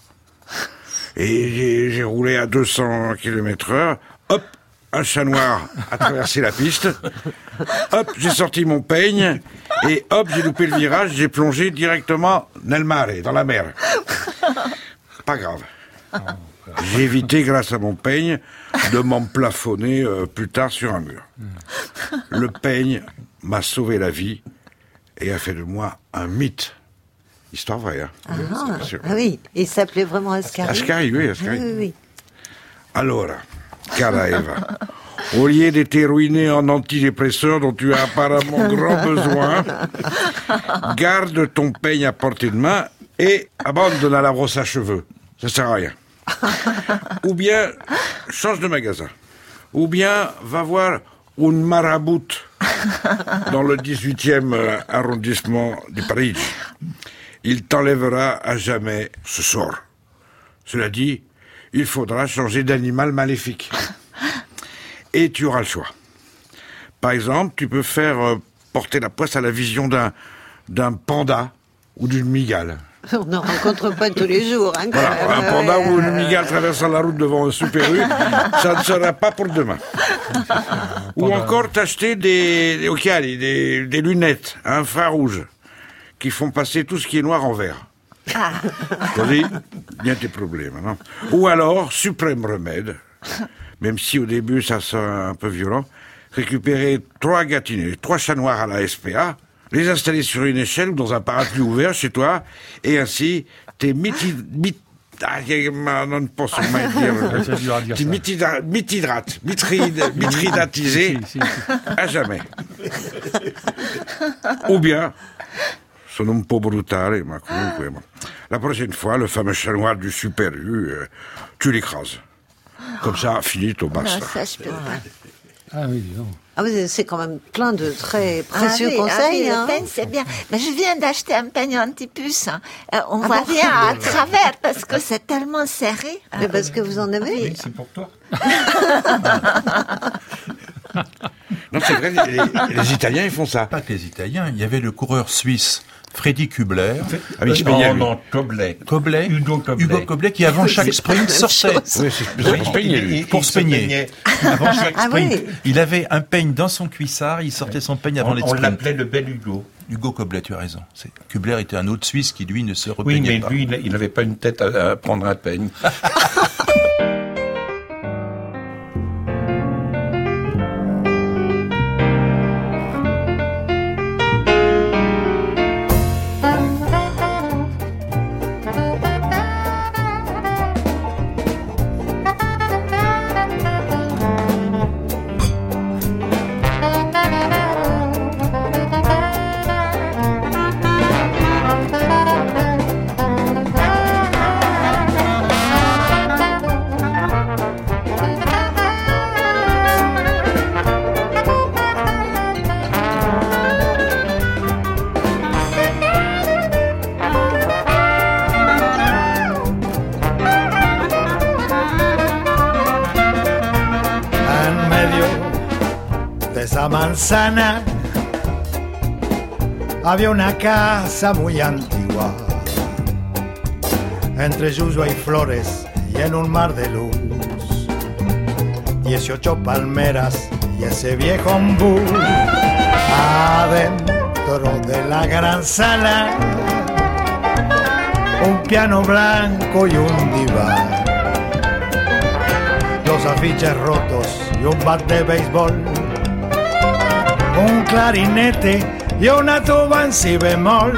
Et j'ai, j'ai roulé à deux cents kilomètres heure. Hop, un chat noir a traversé la piste. Hop, j'ai sorti mon peigne. Et hop, j'ai loupé le virage. J'ai plongé directement nel mare, dans la mer. Pas grave. J'ai évité, grâce à mon peigne, de m'emplafonner euh, plus tard sur un mur. Le peigne m'a sauvé la vie et a fait de moi un mythe. Histoire vraie, hein? Ah, ah oui, il s'appelait vraiment Ascari. Ascari, oui, Ascari. Ah, oui, oui. Allora, cara Eva, au lieu de te ruiner en antidépresseur dont tu as apparemment grand besoin, garde ton peigne à portée de main et abandonne à la brosse à cheveux. Ça sert à rien. Ou bien, change de magasin. Ou bien, va voir une maraboute dans le dix-huitième arrondissement de Paris. Il t'enlèvera à jamais ce sort. Cela dit, il faudra changer d'animal maléfique. Et tu auras le choix. Par exemple, tu peux faire euh, porter la poisse à la vision d'un, d'un panda ou d'une mygale. On n'en rencontre pas tous les jours. Hein, voilà, un panda ou une mygale traversant la route devant un Super U, ça ne sera pas pour demain. Ou encore t'acheter des, des occhiali, des, des lunettes infrarouges qui font passer tout ce qui est noir en vert. Ah. Così, niente problème, non? Ou alors, suprême remède, même si au début ça sera un peu violent, récupérer trois gâtinets, trois chats noirs à la S P A, les installer sur une échelle ou dans un parapluie ouvert chez toi, et ainsi t'es miti... mit, ah, non posso mai dire. Ti mitidra, mitidrate, mitride, mitridatisé à jamais. Ou bien, sono un po' brutale, ma comunque, la prochaine fois, le fameux chat noir du Super U, euh, tu l'écrases. Comme ça, finito, basta. Non, ça, je peux pas. Ah oui, dis donc. Ah oui, c'est quand même plein de très précieux ah oui, conseils. Ah oui, hein. Le peigne, c'est bien. Mais je viens d'acheter un peigne anti-puce. Hein. Euh, on ah voit bon rien à travers parce que c'est tellement serré. Mais parce que vous en avez. Oui, c'est pour toi. Non, c'est vrai, les, les Italiens, ils font ça. Pas que les Italiens, il y avait le coureur suisse Freddy Kubler. Ah oui, euh, non, non, Koblet. Koblet. Hugo Koblet. Hugo Koblet qui, avant chaque sprint, sortait. Oui, c'est pour se peigner, lui. Pour se peigner. Avant chaque ah, sprint. Oui. Il avait un peigne dans son cuissard, il sortait son peigne avant on, les on sprints. On l'appelait le bel Hugo. Hugo Koblet, tu as raison. C'est... Kubler était un autre Suisse qui, lui, ne se repeignait pas. Oui, mais lui, il n'avait pas une tête à, à prendre un peigne. de esa manzana había una casa muy antigua, entre yuyo y flores y en un mar de luz. Dieciocho palmeras y ese viejo ombú adentro de la gran sala, un piano blanco y un diván, dos afiches rotos y un bat de béisbol, un clarinete y una tuba en si bemol.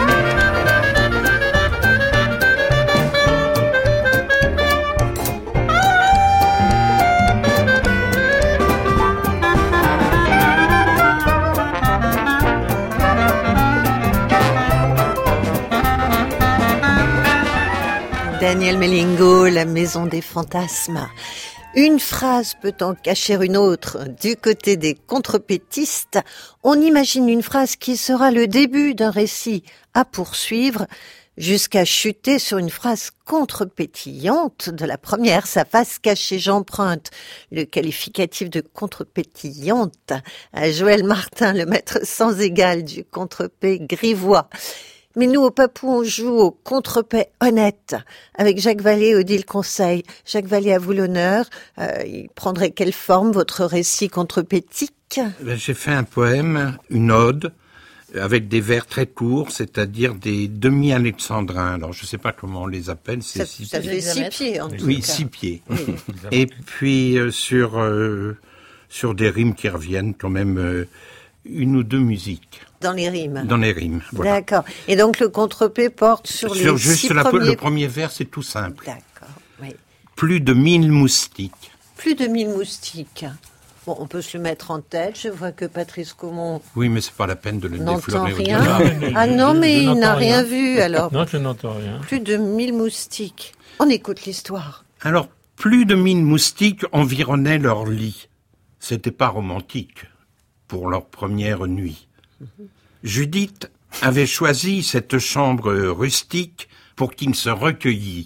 Daniel Melingo, La Maison des Fantasmes. Une phrase peut en cacher une autre. Du côté des contrepétistes, on imagine une phrase qui sera le début d'un récit à poursuivre, jusqu'à chuter sur une phrase contrepétillante de la première, sa face cachée. J'emprunte le qualificatif de contrepétillante à Joël Martin, le maître sans égal du contrepé grivois. Mais nous, au Papou, on joue au contrepé honnête, avec Jacques Vallée, Odile Conseil. Jacques Vallée, à vous l'honneur. Euh, il prendrait quelle forme, votre récit contrepétique? Ben, j'ai fait un poème, une ode, avec des vers très courts, c'est-à-dire des demi-alexandrins. Alors, je ne sais pas comment on les appelle. Ça, six ça fait six pieds, en tout oui, cas. six pieds. Oui. Et puis, euh, sur, euh, sur des rimes qui reviennent, quand même, euh, une ou deux musiques. Dans les rimes. Dans les rimes, voilà. D'accord. Et donc le contrepé porte sur, sur les juste six la, premiers... le premier vers, c'est tout simple. D'accord, oui. Plus de mille moustiques. Plus de mille moustiques. Bon, on peut se le mettre en tête. Je vois que Patrice Caumont Oui, mais c'est pas la peine de le n'entend déflorer. rien. Ah non, mais il n'a rien vu, alors. Non, je n'entends rien. Plus de mille moustiques. On écoute l'histoire. Alors, plus de mille moustiques environnaient leur lit. C'était pas romantique pour leur première nuit. Mm-hmm. Judith avait choisi cette chambre rustique pour qu'il se recueillît.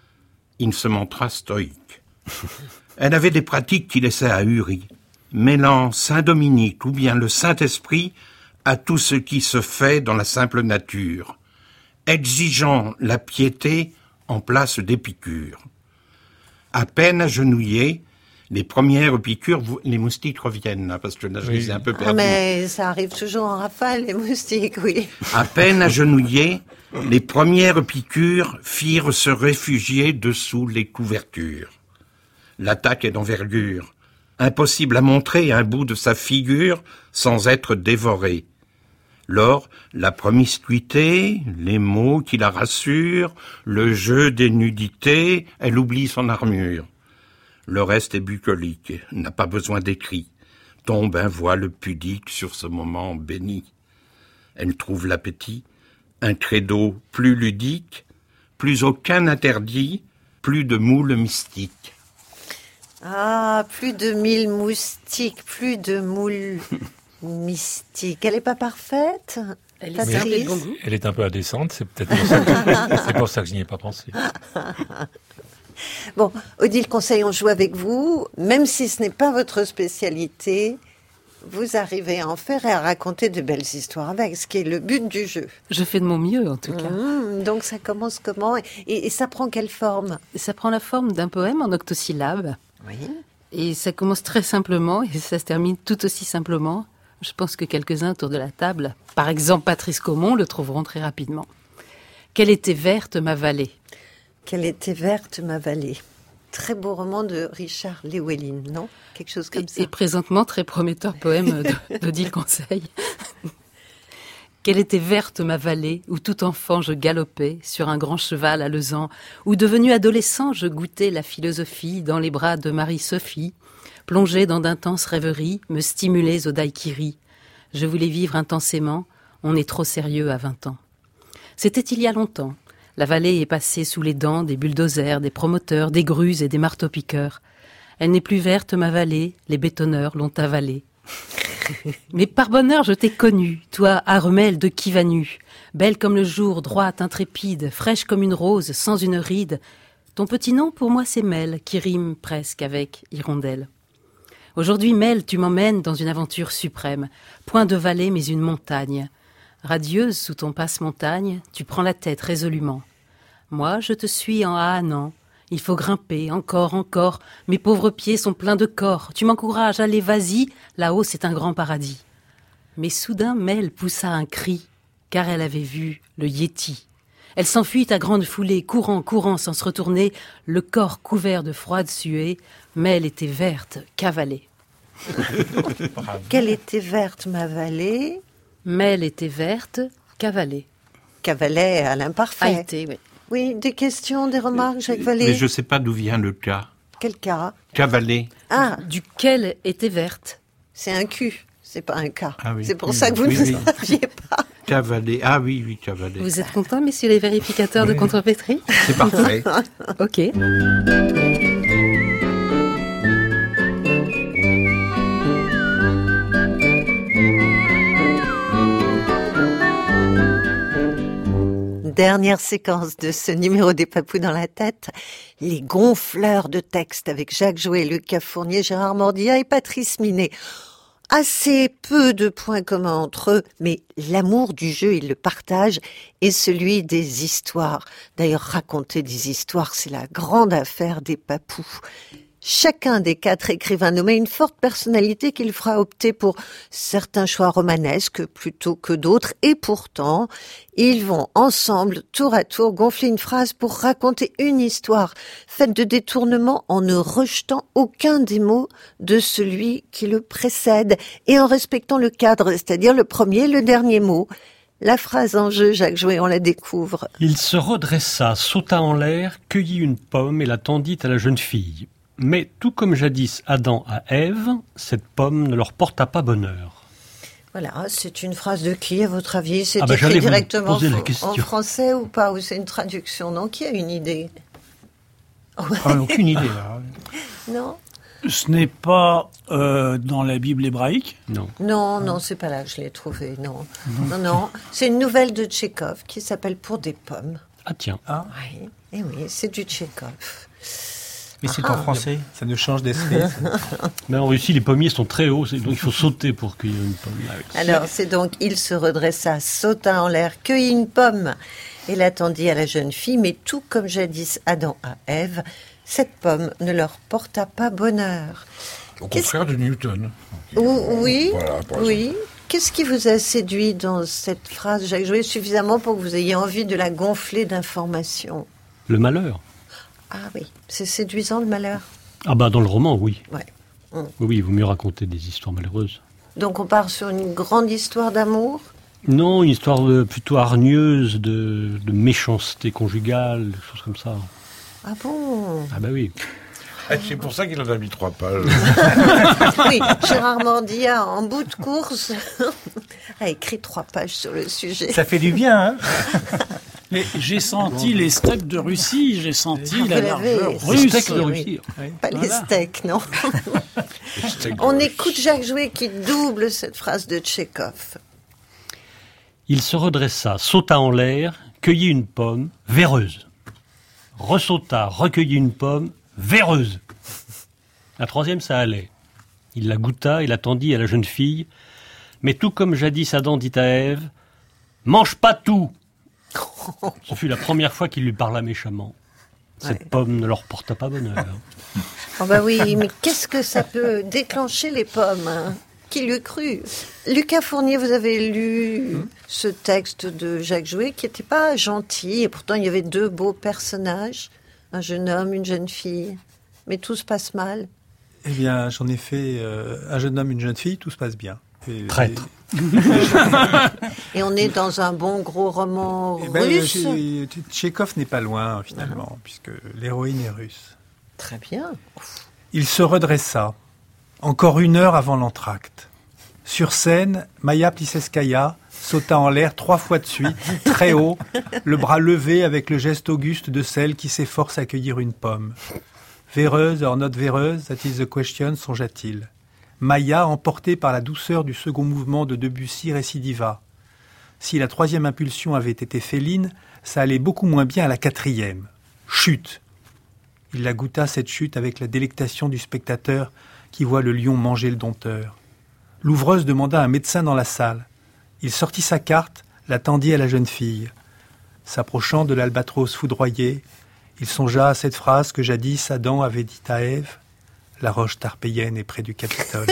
Il se montra stoïque. Elle avait des pratiques qui laissaient ahurir, mêlant Saint-Dominique ou bien le Saint-Esprit à tout ce qui se fait dans la simple nature, exigeant la piété en place d'Épicure. À peine agenouillés, les premières piqûres, les moustiques reviennent, hein, parce que là, je oui. les ai un peu perdus. Ah, mais ça arrive toujours en rafale, les moustiques, oui. À peine agenouillés, les premières piqûres firent se réfugier dessous les couvertures. L'attaque est d'envergure. Impossible à montrer un bout de sa figure sans être dévoré. Lors, la promiscuité, les mots qui la rassurent, le jeu des nudités, elle oublie son armure. Le reste est bucolique, n'a pas besoin d'écrit. Tombe un voile pudique sur ce moment béni. Elle trouve l'appétit, un credo plus ludique, plus aucun interdit, plus de moules mystiques. Ah, plus de mille moustiques, plus de moules mystiques. Elle n'est pas parfaite, Elle est, bon elle est un peu indécente, c'est peut-être pour ça que, c'est pour ça que je n'y ai pas pensé. Bon, Odile Conseil, on joue avec vous. Même si ce n'est pas votre spécialité, vous arrivez à en faire et à raconter de belles histoires avec, ce qui est le but du jeu. Je fais de mon mieux, en tout cas. Mmh, donc ça commence comment et, et ça prend quelle forme? Ça prend la forme d'un poème en octosyllabes. Oui. Et ça commence très simplement et ça se termine tout aussi simplement. Je pense que quelques-uns autour de la table, par exemple Patrice Caumont, le trouveront très rapidement. Quelle était verte ma vallée? Quelle était verte ma vallée. Très beau roman de Richard Llewellyn, non? Quelque chose comme et, ça. Et présentement, très prometteur poème d'Odile Conseil. Quelle était verte ma vallée, où tout enfant je galopais sur un grand cheval alezan, où devenu adolescent je goûtais la philosophie dans les bras de Marie-Sophie, plongée dans d'intenses rêveries, me stimulais au daiquiri. Je voulais vivre intensément, on est trop sérieux à vingt ans. C'était il y a longtemps. La vallée est passée sous les dents des bulldozers, des promoteurs, des grues et des marteaux-piqueurs. Elle n'est plus verte, ma vallée, les bétonneurs l'ont avalée. Mais par bonheur, je t'ai connue, toi, Armelle de Kivanu, belle comme le jour, droite, intrépide, fraîche comme une rose, sans une ride. Ton petit nom, pour moi, c'est Mel, qui rime presque avec hirondelle. Aujourd'hui, Mel, tu m'emmènes dans une aventure suprême. Point de vallée, mais une montagne. Radieuse sous ton passe-montagne, tu prends la tête résolument. Moi, je te suis en âne. Il faut grimper, encore, encore. Mes pauvres pieds sont pleins de corps. Tu m'encourages, allez, vas-y. Là-haut, c'est un grand paradis. Mais soudain, Mel poussa un cri, car elle avait vu le Yéti. Elle s'enfuit à grande foulée, courant, courant, sans se retourner, le corps couvert de froide suée. Mel était verte, cavalée. Qu'elle était verte, ma vallée. Mel était verte, cavalée. Cavalet à l'imparfait. A été, oui. Oui, des questions, des remarques, Jacques Vallée? Mais je ne sais pas d'où vient le cas. Quel cas? Cavalet. Ah, duquel était verte. C'est un Q, c'est pas un K. Ah oui. C'est pour Oui, ça que vous oui, ne oui. saviez pas. Cavalet. Ah oui, oui, cavalet. Vous êtes contents, messieurs les vérificateurs Oui. de contrepétrie? C'est parfait. Ok. Dernière séquence de ce numéro des Papous dans la tête, les gonfleurs de texte avec Jacques Jouet, Lucas Fournier, Gérard Mordia et Patrice Minet. Assez peu de points communs entre eux, mais l'amour du jeu, ils le partagent, et celui des histoires. D'ailleurs, raconter des histoires, c'est la grande affaire des Papous. Chacun des quatre écrivains nommés a une forte personnalité qui le fera opter pour certains choix romanesques plutôt que d'autres. Et pourtant, ils vont ensemble, tour à tour, gonfler une phrase pour raconter une histoire faite de détournements en ne rejetant aucun des mots de celui qui le précède et en respectant le cadre, c'est-à-dire le premier et le dernier mot. La phrase en jeu, Jacques Jouet, on la découvre. Il se redressa, sauta en l'air, cueillit une pomme et la tendit à la jeune fille. Mais tout comme jadis Adam à Ève, cette pomme ne leur porta pas bonheur. Voilà, c'est une phrase de qui, à votre avis? C'est Ah bah, écrit j'allais vous directement poser la en question. français ou pas? Ou c'est une traduction? Non, qui a une idée? Ouais. Ah, aucune idée. Là. Non, Ce n'est pas euh, dans la Bible hébraïque? Non. non, non, c'est pas là que je l'ai trouvé, non. Non, non, c'est une nouvelle de Tchekhov qui s'appelle Pour des pommes. Ah tiens. Ah. Oui, et oui, c'est du Tchekhov. Mais c'est Ah. en français, ça nous change d'esprit. Mais en Russie, les pommiers sont très hauts, c'est- donc il faut sauter pour cueillir une pomme. Ah oui. Alors, c'est donc, il se redressa, sauta en l'air, cueillit une pomme et l'attendit à la jeune fille, mais tout comme jadis Adam à Ève, cette pomme ne leur porta pas bonheur. Au Qu'est-ce- contraire de Newton. Ou- Oui, Voilà, par oui. Qu'est-ce qui vous a séduit dans cette phrase, Jacques Jouet, suffisamment pour que vous ayez envie de la gonfler d'informations? Le malheur. Ah oui, c'est séduisant le malheur. Ah bah dans le roman, oui. Ouais. Mm. Oui, oui, il vaut mieux raconter des histoires malheureuses. Donc on part sur une grande histoire d'amour. Non, une histoire de- plutôt hargneuse, de, de méchanceté conjugale, des choses comme ça. Ah bon? Ah bah oui. C'est pour ça qu'il en a mis trois pages. Oui, Gérard Mordia, en bout de course, a écrit trois pages sur le sujet. Ça fait du bien, hein? Mais j'ai senti les steppes de Russie, j'ai senti Ah, la vous l'avez, largeur c'est russe. steak de Russie. Pas les Voilà. steaks, non. On écoute Jacques Jouet qui double cette phrase de Tchekhov. Il se redressa, sauta en l'air, cueillit une pomme, véreuse. Ressauta, recueillit une pomme, véreuse. La troisième, ça allait. Il la goûta et la tendit à la jeune fille. Mais tout comme jadis Adam dit à Ève, « Mange pas tout !» Ce fut la première fois qu'il lui parla méchamment. Cette Ouais. pomme ne leur porta pas bonheur. Oh bah oui, mais qu'est-ce que ça peut déclencher les pommes, hein? Qui l'eût cru? Lucas Fournier, vous avez lu ce texte de Jacques Jouet qui n'était pas gentil, et pourtant il y avait deux beaux personnages, un jeune homme, une jeune fille, mais tout se passe mal. Eh bien, j'en ai fait euh, un jeune homme, une jeune fille, tout se passe bien. Et- Traître. Et on est dans un bon gros roman Eh ben, russe. j'ai- Tchekhov n'est pas loin, finalement, puisque l'héroïne est russe. Très bien. Il se redressa, encore une heure avant l'entracte. Sur scène, Maya Plisetskaya sauta en l'air trois fois de suite, très haut, le bras levé avec le geste auguste de celle qui s'efforce à cueillir une pomme. Véreuse or not véreuse, that is the question, songea-t-il. Maya, emportée par la douceur du second mouvement de Debussy, récidiva. Si la troisième impulsion avait été féline, ça allait beaucoup moins bien à la quatrième. Chute. Il la goûta, cette chute, avec la délectation du spectateur qui voit le lion manger le dompteur. L'ouvreuse demanda un médecin dans la salle. Il sortit sa carte, la tendit à la jeune fille. S'approchant de l'albatros foudroyé, il songea à cette phrase que jadis Adam avait dite à Ève. La roche tarpéienne est près du Capitole.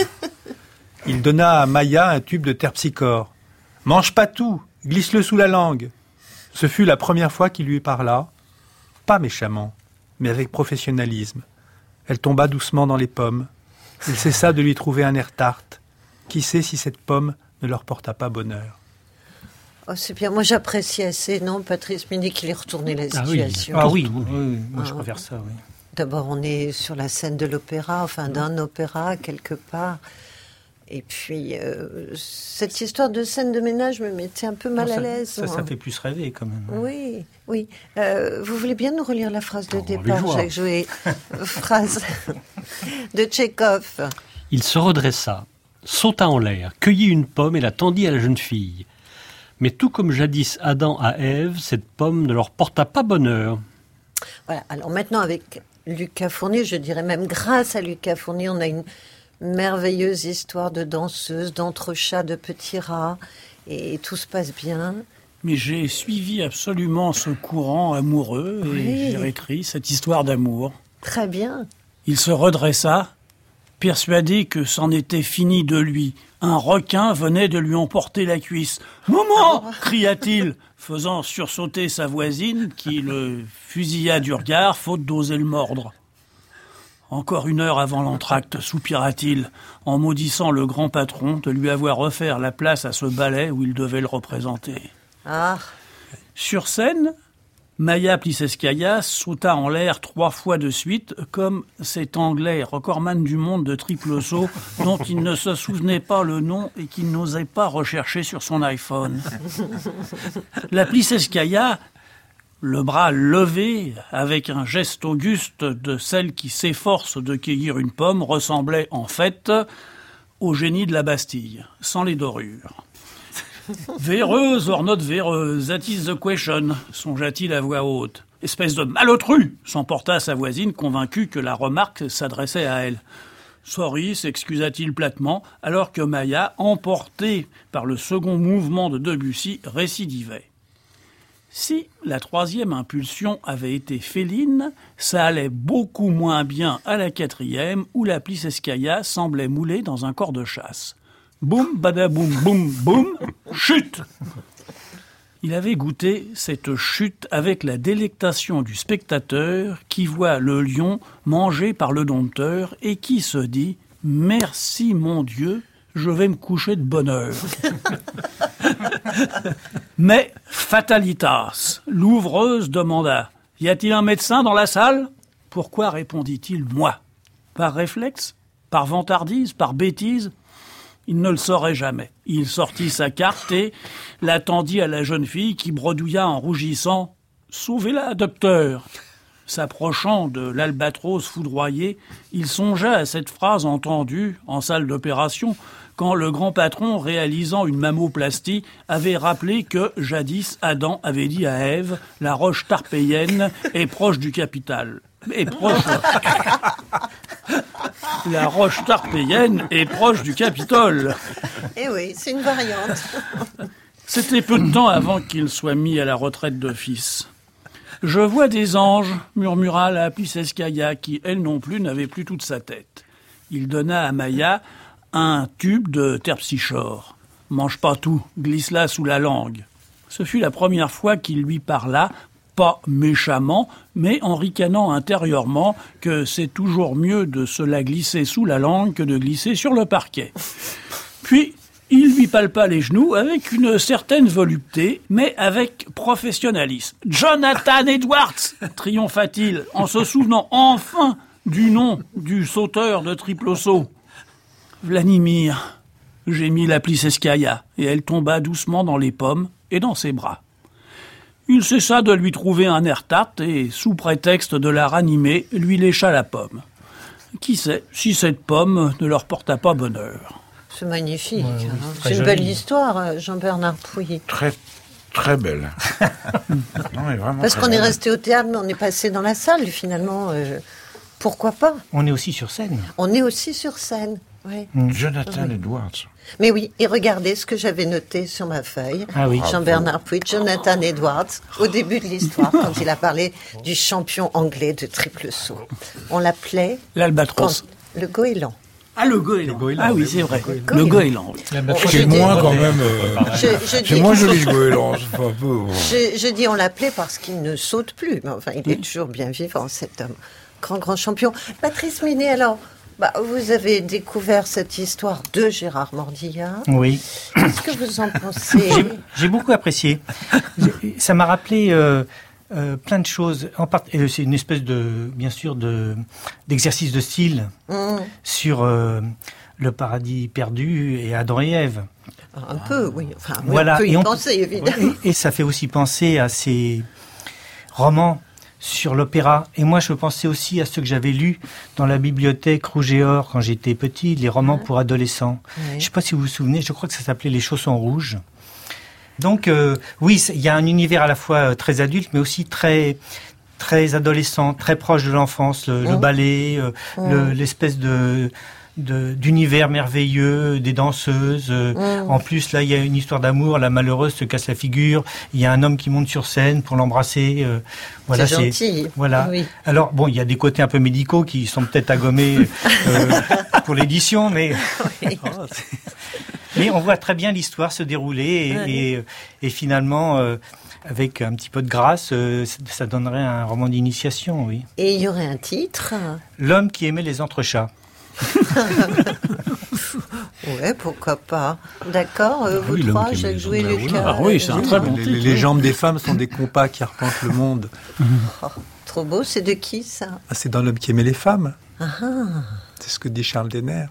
Il donna à Maya un tube de terpsichore. « Mange pas tout, glisse-le sous la langue !» Ce fut la première fois qu'il lui parla, pas méchamment, mais avec professionnalisme. Elle tomba doucement dans les pommes. Il cessa de lui trouver un air tarte. Qui sait si cette pomme ne leur porta pas bonheur. Oh, c'est bien, moi j'apprécie assez, non, Patrice Mini, qu'il ait retourné la Ah situation. oui, ah oui, oui, oui, moi je Ah. préfère ça, oui. D'abord, on est sur la scène de l'opéra, enfin d'un opéra quelque part. Et puis, euh, cette histoire de scène de ménage me mettait un peu mal ça, à l'aise. Ça, ça moi. fait plus rêver quand même. Oui, oui. Euh, vous voulez bien nous relire la phrase de avec départ, joie. Jacques Jouet? Phrase de Tchekhov. Il se redressa, sauta en l'air, cueillit une pomme et la tendit à la jeune fille. Mais tout comme jadis Adam à Ève, cette pomme ne leur porta pas bonheur. Voilà, alors maintenant avec Lucas Fournier, je dirais même grâce à Lucas Fournier, on a une merveilleuse histoire de danseuse, d'entrechats, de petits rats, et tout se passe bien. Mais j'ai suivi absolument ce courant amoureux et Oui. j'ai écrit cette histoire d'amour. Très bien. Il se redressa, persuadé que c'en était fini de lui. Un requin venait de lui emporter la cuisse. « Maman !» cria-t-il, faisant sursauter sa voisine qui le fusilla du regard, faute d'oser le mordre. Encore une heure avant l'entracte, soupira-t-il, en maudissant le grand patron de lui avoir offert la place à ce ballet où il devait le représenter. Ah, Sur scène, Maya Pliseskaïa sauta en l'air trois fois de suite, comme cet Anglais recordman du monde de triple saut dont il ne se souvenait pas le nom et qu'il n'osait pas rechercher sur son iPhone. La Pliseskaïa, le bras levé, avec un geste auguste de celle qui s'efforce de cueillir une pomme, ressemblait en fait au génie de la Bastille, sans les dorures. Véreuse or not véreuse, that is the question, songea-t-il à voix haute. Espèce de malotru, s'emporta sa voisine, convaincue que la remarque s'adressait à elle. Sorry, s'excusa-t-il platement, alors que Maya, emportée par le second mouvement de Debussy, récidivait. Si la troisième impulsion avait été féline, ça allait beaucoup moins bien à la quatrième, où la Pliseskaïa semblait moulée dans un corps de chasse. Boum, badaboum, boum, boum, chute! Il avait goûté cette chute avec la délectation du spectateur qui voit le lion mangé par le dompteur et qui se dit « Merci mon Dieu, je vais me coucher de bonne heure. » Mais fatalitas, l'ouvreuse demanda « Y a-t-il un médecin dans la salle ?» Pourquoi répondit-il « Moi » Par réflexe? Par vantardise? Par bêtise? Il ne le saurait jamais. Il sortit sa carte et la tendit à la jeune fille qui bredouilla en rougissant « Sauvez-la, docteur !» S'approchant de l'albatros foudroyé, il songea à cette phrase entendue en salle d'opération quand le grand patron, réalisant une mammoplastie, avait rappelé que, jadis, Adam avait dit à Ève « La roche tarpéienne est proche du capital. » Est proche... La roche tarpéienne est proche du Capitole. Eh oui, c'est une variante. C'était peu de temps avant qu'il soit mis à la retraite d'office. « Je vois des anges », murmura la Pliseskaïa, qui, elle non plus, n'avait plus toute sa tête. Il donna à Maya un tube de terpsichore. « Mange pas tout, glisse-la sous la langue. » Ce fut la première fois qu'il lui parla, pas méchamment, mais en ricanant intérieurement que c'est toujours mieux de se la glisser sous la langue que de glisser sur le parquet. Puis, il lui palpa les genoux avec une certaine volupté, mais avec professionnalisme. « Jonathan Edwards !» triompha-t-il, en se souvenant enfin du nom du sauteur de triple saut. « Vladimir !» gémit la Pliseskaïa, et elle tomba doucement dans les pommes et dans ses bras. Il cessa de lui trouver un air tarte et, sous prétexte de la ranimer, lui lécha la pomme. Qui sait si cette pomme ne leur porta pas bonheur. C'est magnifique. Ouais, oui, hein. très C'est une joli. belle histoire, Jean-Bernard Pouilly. Très, très belle. Non, mais vraiment Parce très qu'on est belle. resté au théâtre, mais on est passé dans la salle, finalement. euh, Pourquoi pas? On est aussi sur scène. On est aussi sur scène, oui. Jonathan Oui. Edwards. Mais oui, et regardez ce que j'avais noté sur ma feuille. Ah oui. Jean-Bernard Puy, Jonathan Edwards, au début de l'histoire, quand il a parlé du champion anglais de triple saut. On l'appelait... L'albatros. quand- Le goéland. Ah, le goéland. Ah oui, c'est vrai. Le Le goéland. goéland. oui. C'est moins quand même. euh, Je- je c'est dis- moins joli le goéland. C'est pas un peu. bon. Je, je dis on l'appelait parce qu'il ne saute plus, mais enfin, il est toujours bien vivant, cet homme. Grand, grand champion. Patrice Minet, alors, bah, vous avez découvert cette histoire de Gérard Mordillat. Oui. Qu'est-ce que vous en pensez? J'ai- J'ai beaucoup apprécié. J'ai- Ça m'a rappelé euh, euh, plein de choses. En part... euh, C'est une espèce de, bien sûr, de d'exercice de style Mmh. sur euh, le paradis perdu et Adam et Ève. Un peu, oui. Enfin, oui, Voilà. on peut y Et on- penser, évidemment. Et, et ça fait aussi penser à ces romans sur l'opéra. Et moi, je pensais aussi à ceux que j'avais lus dans la bibliothèque Rouge et Or quand j'étais petit, les romans pour adolescents. Ouais. Je ne sais pas si vous vous souvenez, je crois que ça s'appelait Les Chaussons Rouges. Donc, euh, oui, c'est- il y a un univers à la fois euh, très adulte, mais aussi très très adolescent, très proche de l'enfance, le, le Mmh. ballet, euh, Mmh. le- l'espèce de de- d'univers merveilleux, des danseuses. euh, Mmh. En plus, là, il y a une histoire d'amour. La malheureuse se casse la figure. Il y a un homme qui monte sur scène pour l'embrasser. euh, voilà, C'est gentil. Voilà. Oui. Alors, bon, il y a des côtés un peu médicaux qui sont peut-être à gommer euh, pour l'édition, mais... Oh, c'est- mais on voit très bien l'histoire se dérouler et, Ouais. et, et finalement, euh, avec un petit peu de grâce, euh, ça- ça donnerait un roman d'initiation, oui. Et il y aurait un titre? L'homme qui aimait les entrechats. Ouais, pourquoi pas. D'accord, euh, vous oui, l'homme trois, qui Jacques aime Jouet, les Lucas. Ah oui, c'est un très bon titre. Les, les jambes des femmes sont des compas qui arpentent le monde. Oh, trop beau, c'est de qui ça? Ah, c'est dans L'homme qui aimait les femmes. Ah, ah. C'est ce que dit Charles Denner.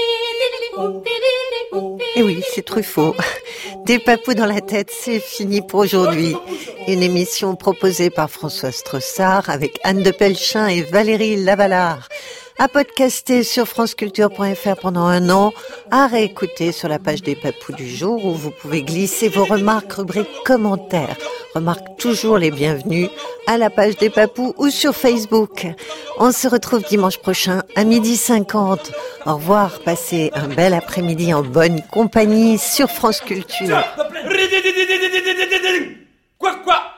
Et oui, c'est Truffaut. Des papous dans la tête, c'est fini pour aujourd'hui. Une émission proposée par François Strossard avec Anne de Pelchin et Valérie Lavalard. À podcaster sur franceculture point f r pendant un an, à réécouter sur la page des papous du jour où vous pouvez glisser vos remarques, rubrique commentaires. Remarques toujours les bienvenues à la page des papous ou sur Facebook. On se retrouve dimanche prochain à midi cinquante. Au revoir, passez un bel après-midi en bonne compagnie sur France Culture. Quoi, quoi